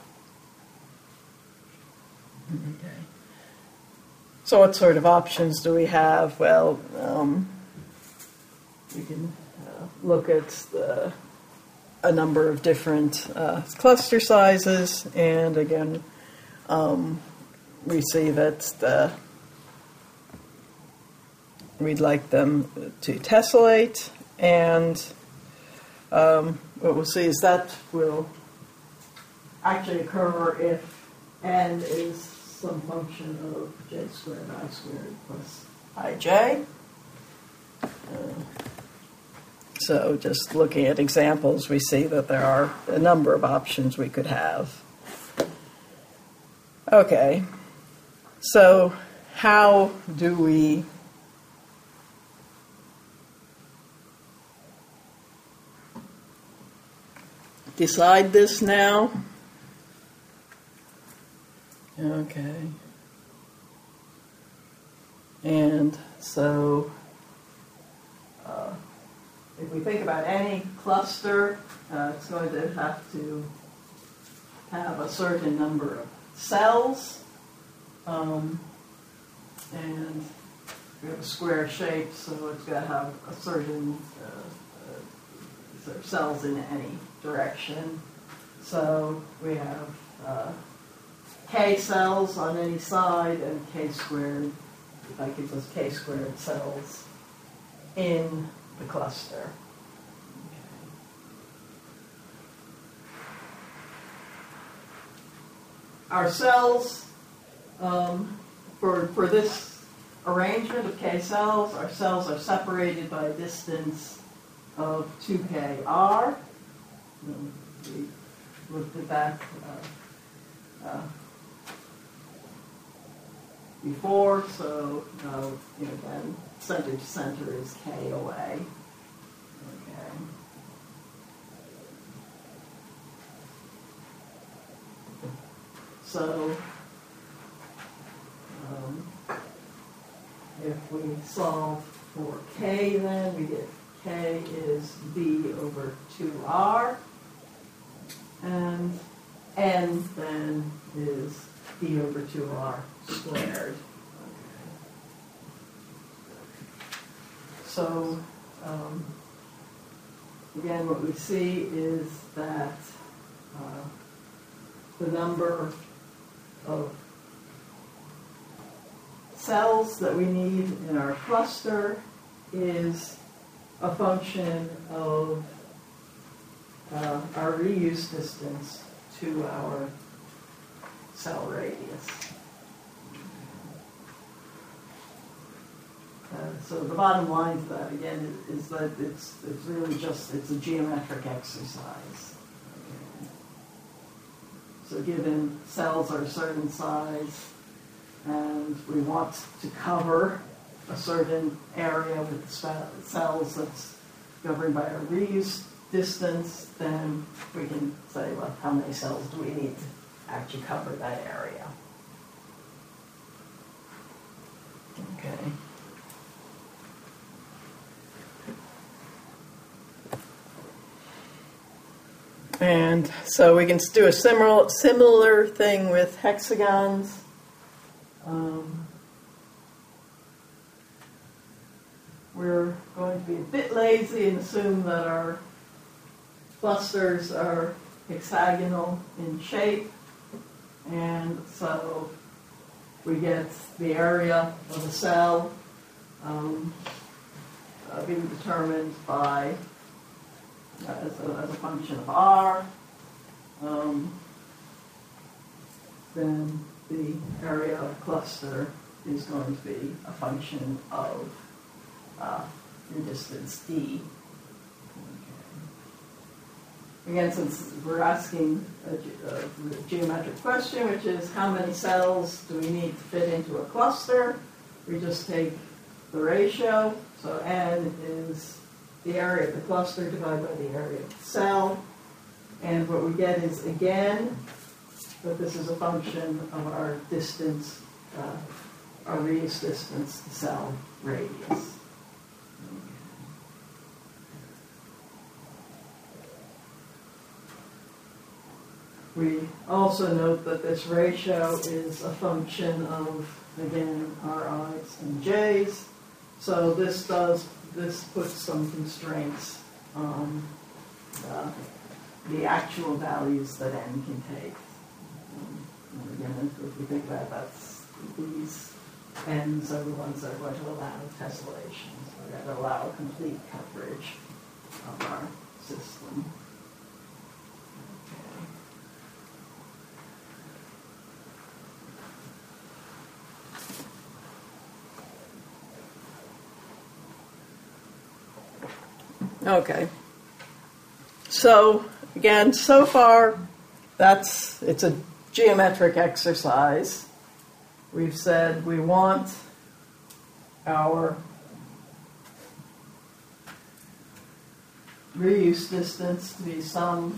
Speaker 1: Okay. So what sort of options do we have? Well, we can look at a number of different cluster sizes, and again, we see that we'd like them to tessellate, and what we'll see is that will actually occur if n is some function of j squared I squared plus ij. So just looking at examples, we see that there are a number of options we could have. Okay, so how do we decide this now? Okay. And so if we think about any cluster, it's going to have a certain number of cells, and we have a square shape, so it's going to have a certain sort of cells in any direction. So we have k cells on any side and k squared, that gives us k squared cells in the cluster. Okay. Our cells, for this arrangement of k cells, our cells are separated by a distance of 2kr. We looked at that before, so again, center to center is k away. Okay. So if we solve for k, then we get k is b over 2r, and n then is b over 2r squared. Okay. So again, what we see is that the number of cells that we need in our cluster is a function of our reuse distance to our cell radius. So the bottom line to that, again, is that it's really just, it's a geometric exercise. Okay. So given cells are a certain size, and we want to cover a certain area with cells that's governed by our reuse distance, then we can say, well, how many cells do we need to actually cover that area? Okay. And so we can do a similar thing with hexagons. We're going to be a bit lazy and assume that our clusters are hexagonal in shape, and so we get the area of a cell being determined by as a function of R. Then the area of a cluster is going to be a function of your distance d. Okay. Again, since we're asking a geometric question, which is how many cells do we need to fit into a cluster, we just take the ratio. So n is the area of the cluster divided by the area of the cell. And what we get is, again, that this is a function of our distance, our radius distance to cell radius. We also note that this ratio is a function of, again, our i's and j's. So this puts some constraints on the actual values that n can take. And again, if we think about that, these n's are the ones that are going to allow tessellation. So we're going to allow complete coverage of our system. Okay. So again, so far, it's a geometric exercise. We've said we want our reuse distance to be some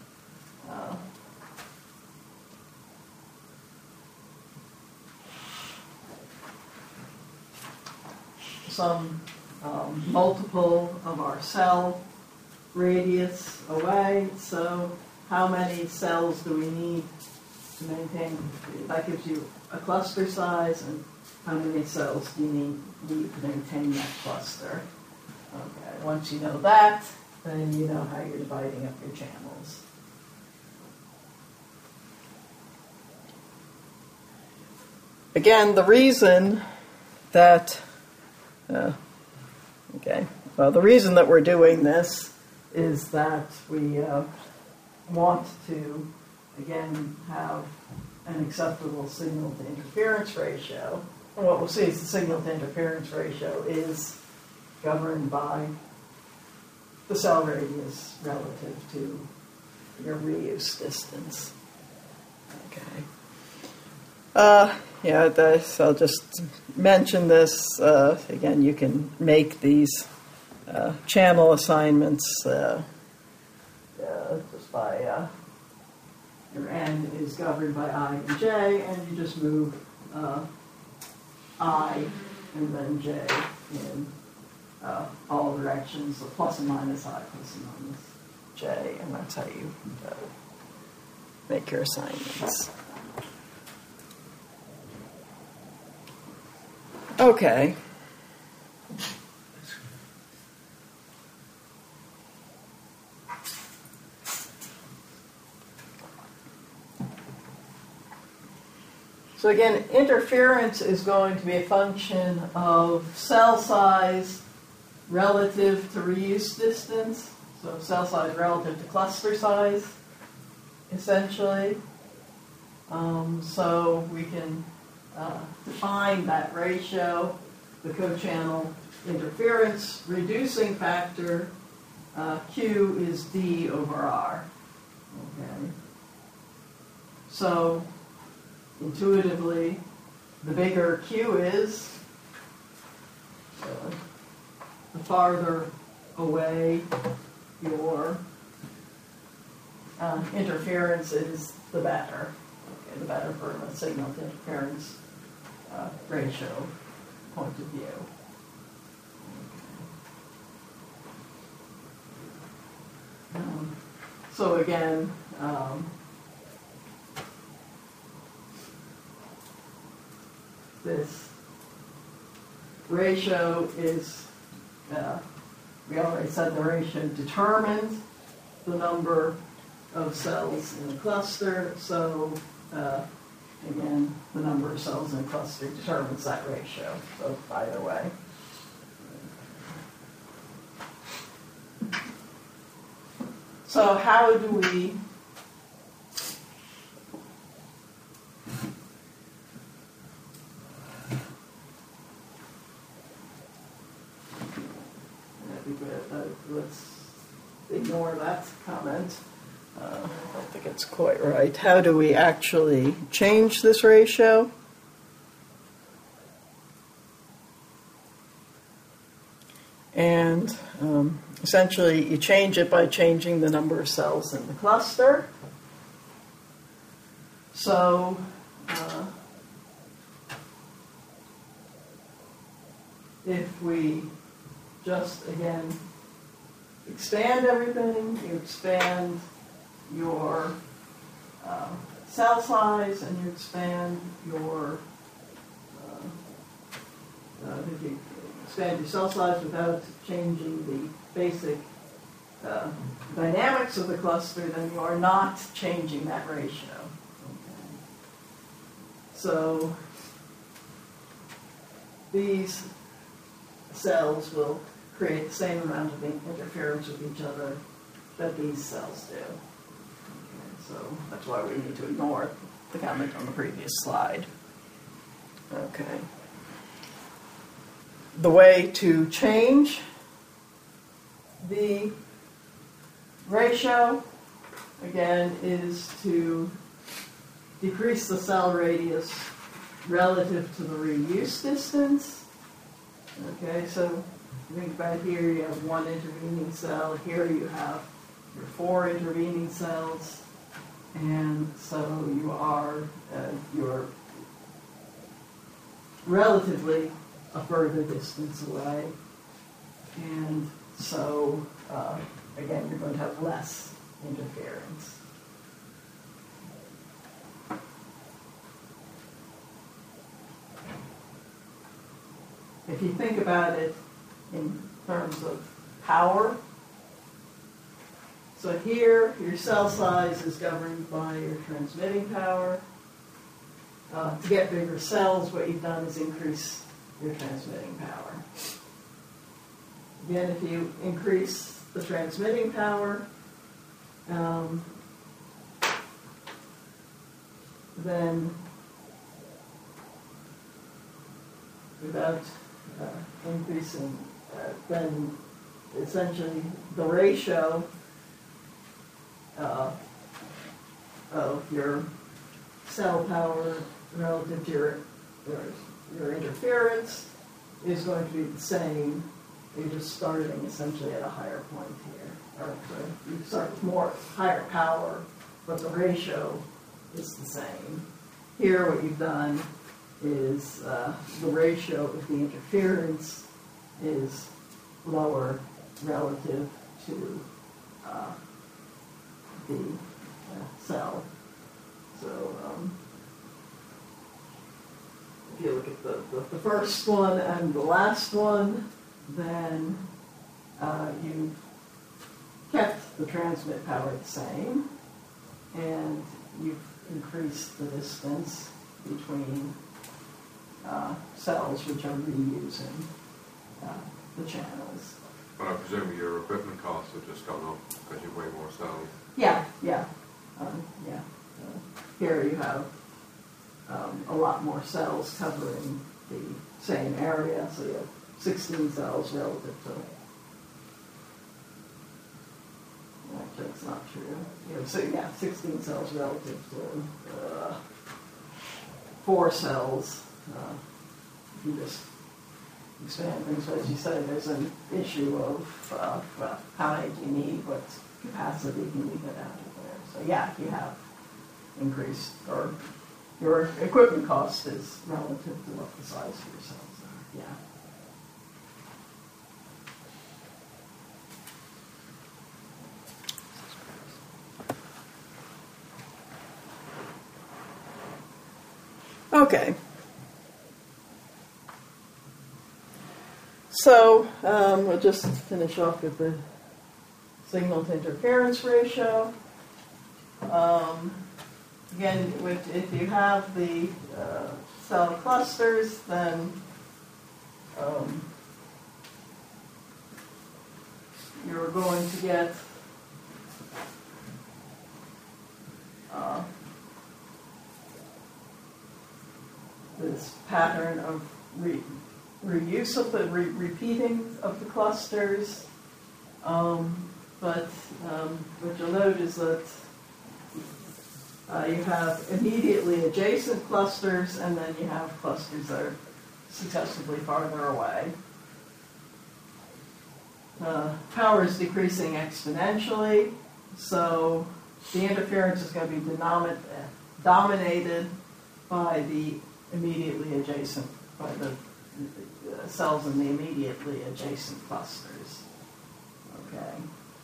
Speaker 1: multiple of our cell radius away. So how many cells do we need to maintain? That gives you a cluster size, and how many cells do you need to maintain that cluster? Okay, once you know that, then you know how you're dividing up your channels. Again, the reason that the reason that we're doing this is that we want to, again, have an acceptable signal to interference ratio. And what we'll see is the signal to interference ratio is governed by the cell radius relative to your reuse distance. Okay. I'll just mention this. Again, you can make these channel assignments just by your n is governed by I and j, and you just move I and then j in all directions, so plus and minus I, plus and minus j, and that's how you make your assignments. Okay. So again, interference is going to be a function of cell size relative to reuse distance. So cell size relative to cluster size, essentially. So we can define that ratio, the co-channel interference reducing factor, Q is D over R. Okay. So intuitively, the bigger Q is, the farther away your interference is, the better. Okay, the better for a signal to interference ratio point of view. So again, this ratio is, we already said the ratio determines the number of cells in a cluster, so again, the number of cells in a cluster determines that ratio, so either way. So how do we let's ignore that comment. I don't think it's quite right. How do we actually change this ratio? And essentially, you change it by changing the number of cells in the cluster. So, if we just, again, expand everything, you expand your cell size, and you expand your, if you expand your cell size without changing the basic dynamics of the cluster, then you are not changing that ratio. Okay. So these cells will create the same amount of interference with each other that these cells do. Okay, so that's why we need to ignore the comment on the previous slide. Okay. The way to change the ratio, again, is to decrease the cell radius relative to the reuse distance. Okay, so think about here, you have one intervening cell. Here you have your 4 intervening cells. And so you are, you're relatively a further distance away. And so, again, you're going to have less interference. If you think about it in terms of power, so here your cell size is governed by your transmitting power. To get bigger cells, what you've done is increase your transmitting power. Again, if you increase the transmitting power, then without increasing, then essentially the ratio of your cell power relative to your interference is going to be the same. You're just starting essentially at a higher point here. Or you start with more higher power, but the ratio is the same. Here what you've done is the ratio of the interference is lower relative to the cell. So if you look at the first one and the last one, then you've kept the transmit power the same, and you've increased the distance between cells which are reusing the channels.
Speaker 2: But I presume your equipment costs have just gone up because you have way more cells.
Speaker 1: Yeah. Here you have a lot more cells covering the same area, so you have 16 cells relative to. Actually, it's not true. You have 16 cells relative to 4 cells. If you just expand things, but as you say, there's an issue of how many do you need, what capacity can you get out of there. So yeah, you have increased, or your equipment cost is relative to what the size of your cells are. Yeah. Okay. So we'll just finish off with the signal to interference ratio. Again, if you have the cell clusters, then you're going to get this pattern of reuse of the repeating of the clusters. But what you'll note is that you have immediately adjacent clusters, and then you have clusters that are successively farther away. Power is decreasing exponentially, so the interference is going to be dominated by the immediately adjacent, by the cells in the immediately adjacent clusters. Okay.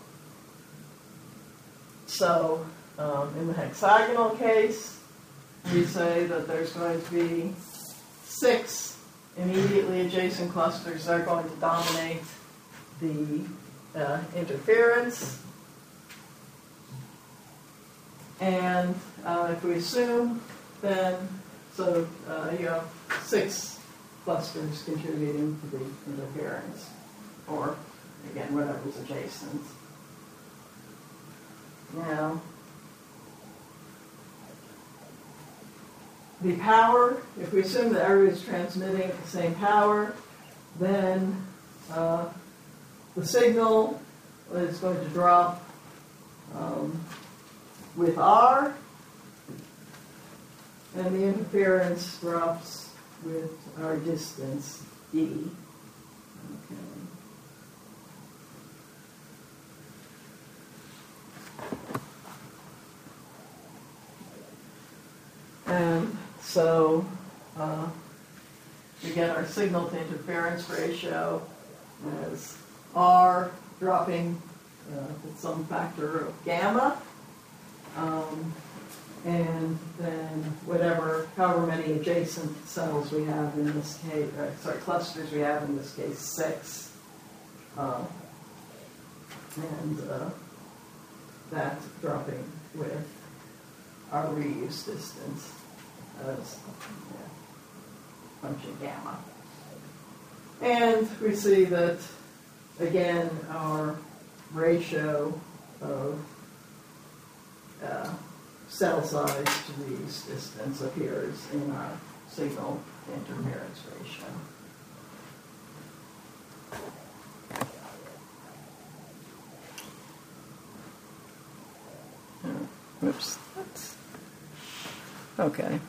Speaker 1: So in the hexagonal case, we say that there's going to be 6 immediately adjacent clusters that are going to dominate the interference. And if we assume then, so you have 6 clusters contributing to the interference, or again, whatever's adjacent. Now, the power, if we assume that everybody's transmitting at the same power, then the signal is going to drop with R, and the interference drops with our distance D. Okay. And so we get our signal to interference ratio as R dropping with some factor of gamma, and then however many adjacent cells we have in this case, clusters we have in this case, 6, and that dropping with our reuse distance as function gamma. And we see that, again, our ratio of cell size to reuse distance appears in our signal to interference ratio. Whoops. Okay.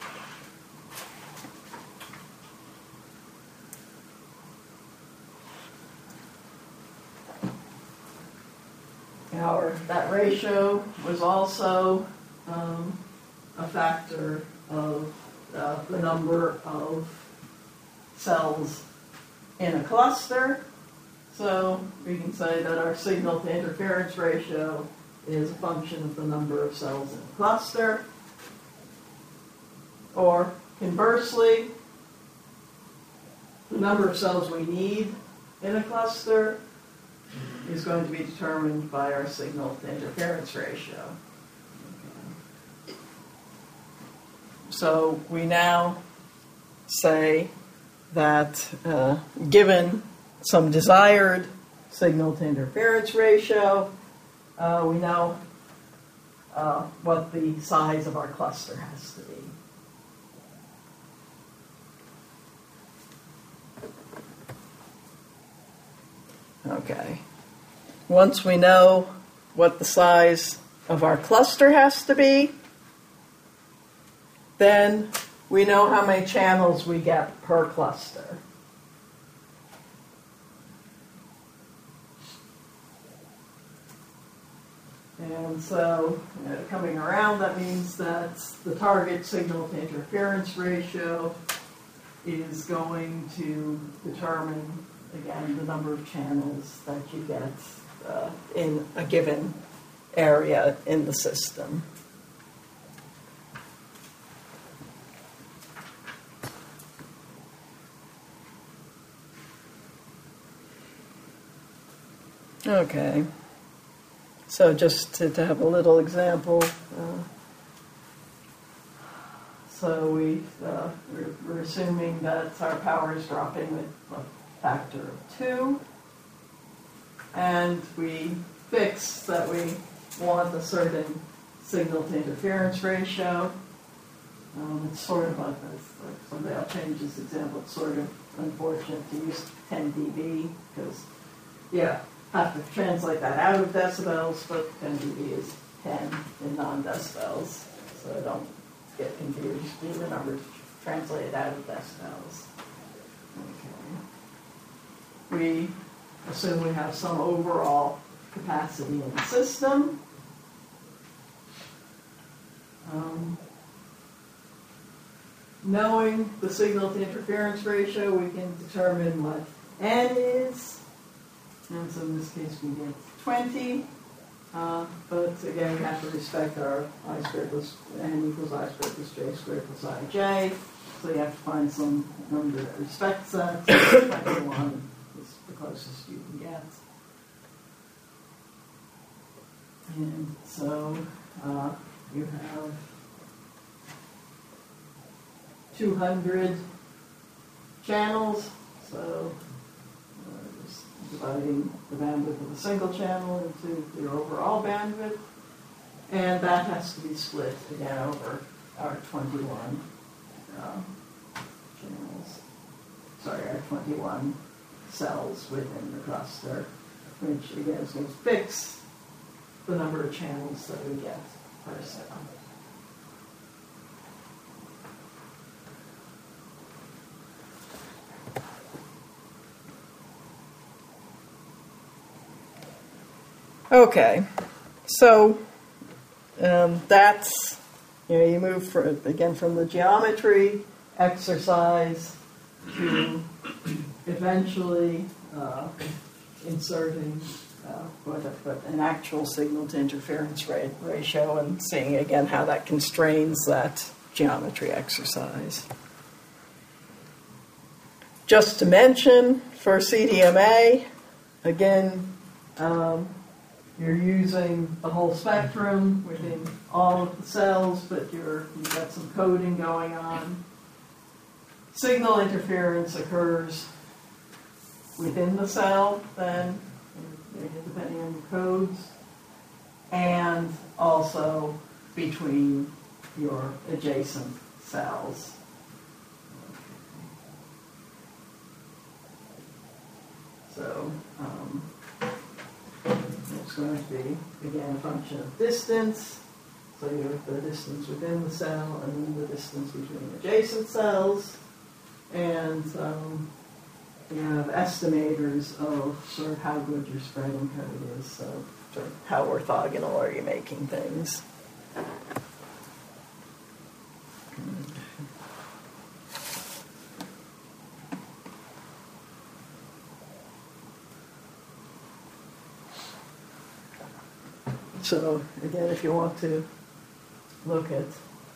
Speaker 1: That ratio was also a factor of the number of cells in a cluster. So we can say that our signal to interference ratio is a function of the number of cells in a cluster. Or conversely, the number of cells we need in a cluster is going to be determined by our signal to interference ratio. Okay. So we now say that given some desired signal to interference ratio, we know what the size of our cluster has to be. Okay. Once we know what the size of our cluster has to be, then we know how many channels we get per cluster. And so, coming around, that means that the target signal to interference ratio is going to determine, again, the number of channels that you get in a given area in the system. Okay. So just to have a little example, so we're assuming that our power is dropping with a factor of 2, and we fix that we want a certain signal to interference ratio. It's sort of like someday I'll change this example. It's sort of unfortunate to use 10 dB because, have to translate that out of decibels, but 10 dB is 10 in non-decibels, so I don't get confused. You remember to translate it out of decibels. Okay. We assume we have some overall capacity in the system. Knowing the signal to interference ratio, we can determine what N is. And so in this case, we get 20. But again, we have to respect our I squared plus N equals I squared plus J squared plus IJ. So you have to find some number that respects that. So 21 is the closest you can get. And so you have 200 channels, so just dividing the bandwidth of a single channel into your overall bandwidth, and that has to be split again over our 21 our 21 cells within the cluster, which again is going to fix the number of channels that we get per cell. Okay, so that's, you move from the geometry exercise to eventually inserting an actual signal to interference ratio and seeing again how that constrains that geometry exercise. Just to mention, for CDMA, again, you're using the whole spectrum within all of the cells, but you've got some coding going on. Signal interference occurs within the cell, then, depending on the codes, and also between your adjacent cells. So, it's going to be, again, a function of distance. So you have the distance within the cell and then the distance between adjacent cells. And you have estimators of sort of how good your spreading code is. So sort of how orthogonal are you making things. So again, if you want to look at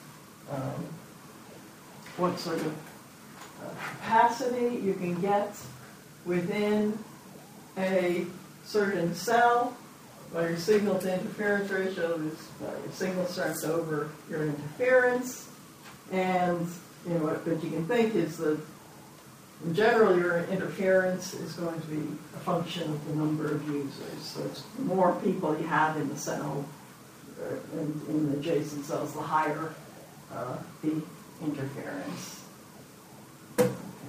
Speaker 1: what sort of capacity you can get within a certain cell, by your signal to interference ratio is your signal strength over your interference, and what you can think is that in general, your interference is going to be a function of the number of users. So it's the more people you have in the cell, in the adjacent cells, the higher the interference. Okay.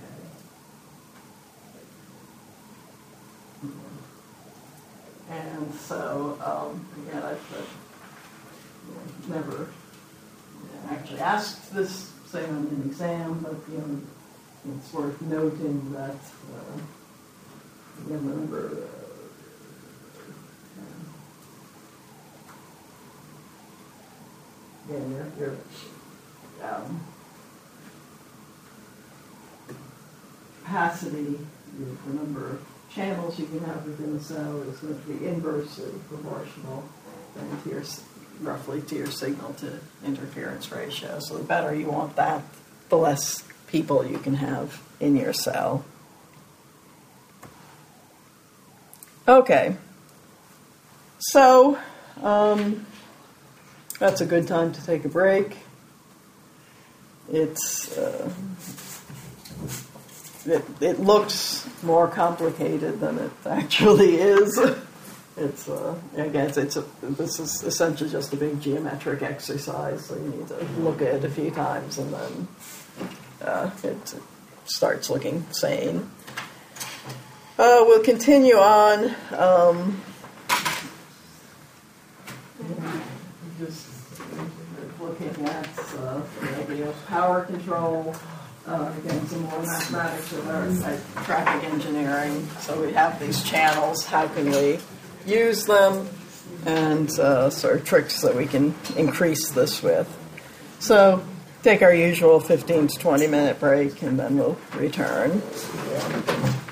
Speaker 1: And so, again, I've never actually asked this, say, on an exam, but it's worth noting that remember your capacity, the number of channels you can have within a cell is going to be inversely proportional then roughly to your signal to interference ratio. So the better you want that, the less people you can have in your cell. Okay, So, that's a good time to take a break. It looks more complicated than it actually is. This is essentially just a big geometric exercise, so you need to look at it a few times and then it starts looking sane. We'll continue on. Just looking at the idea of power control. Again, some more mathematics with our traffic engineering. So we have these channels. How can we use them? And sort of tricks that we can increase this with. So take our usual 15 to 20 minute break, and then we'll return.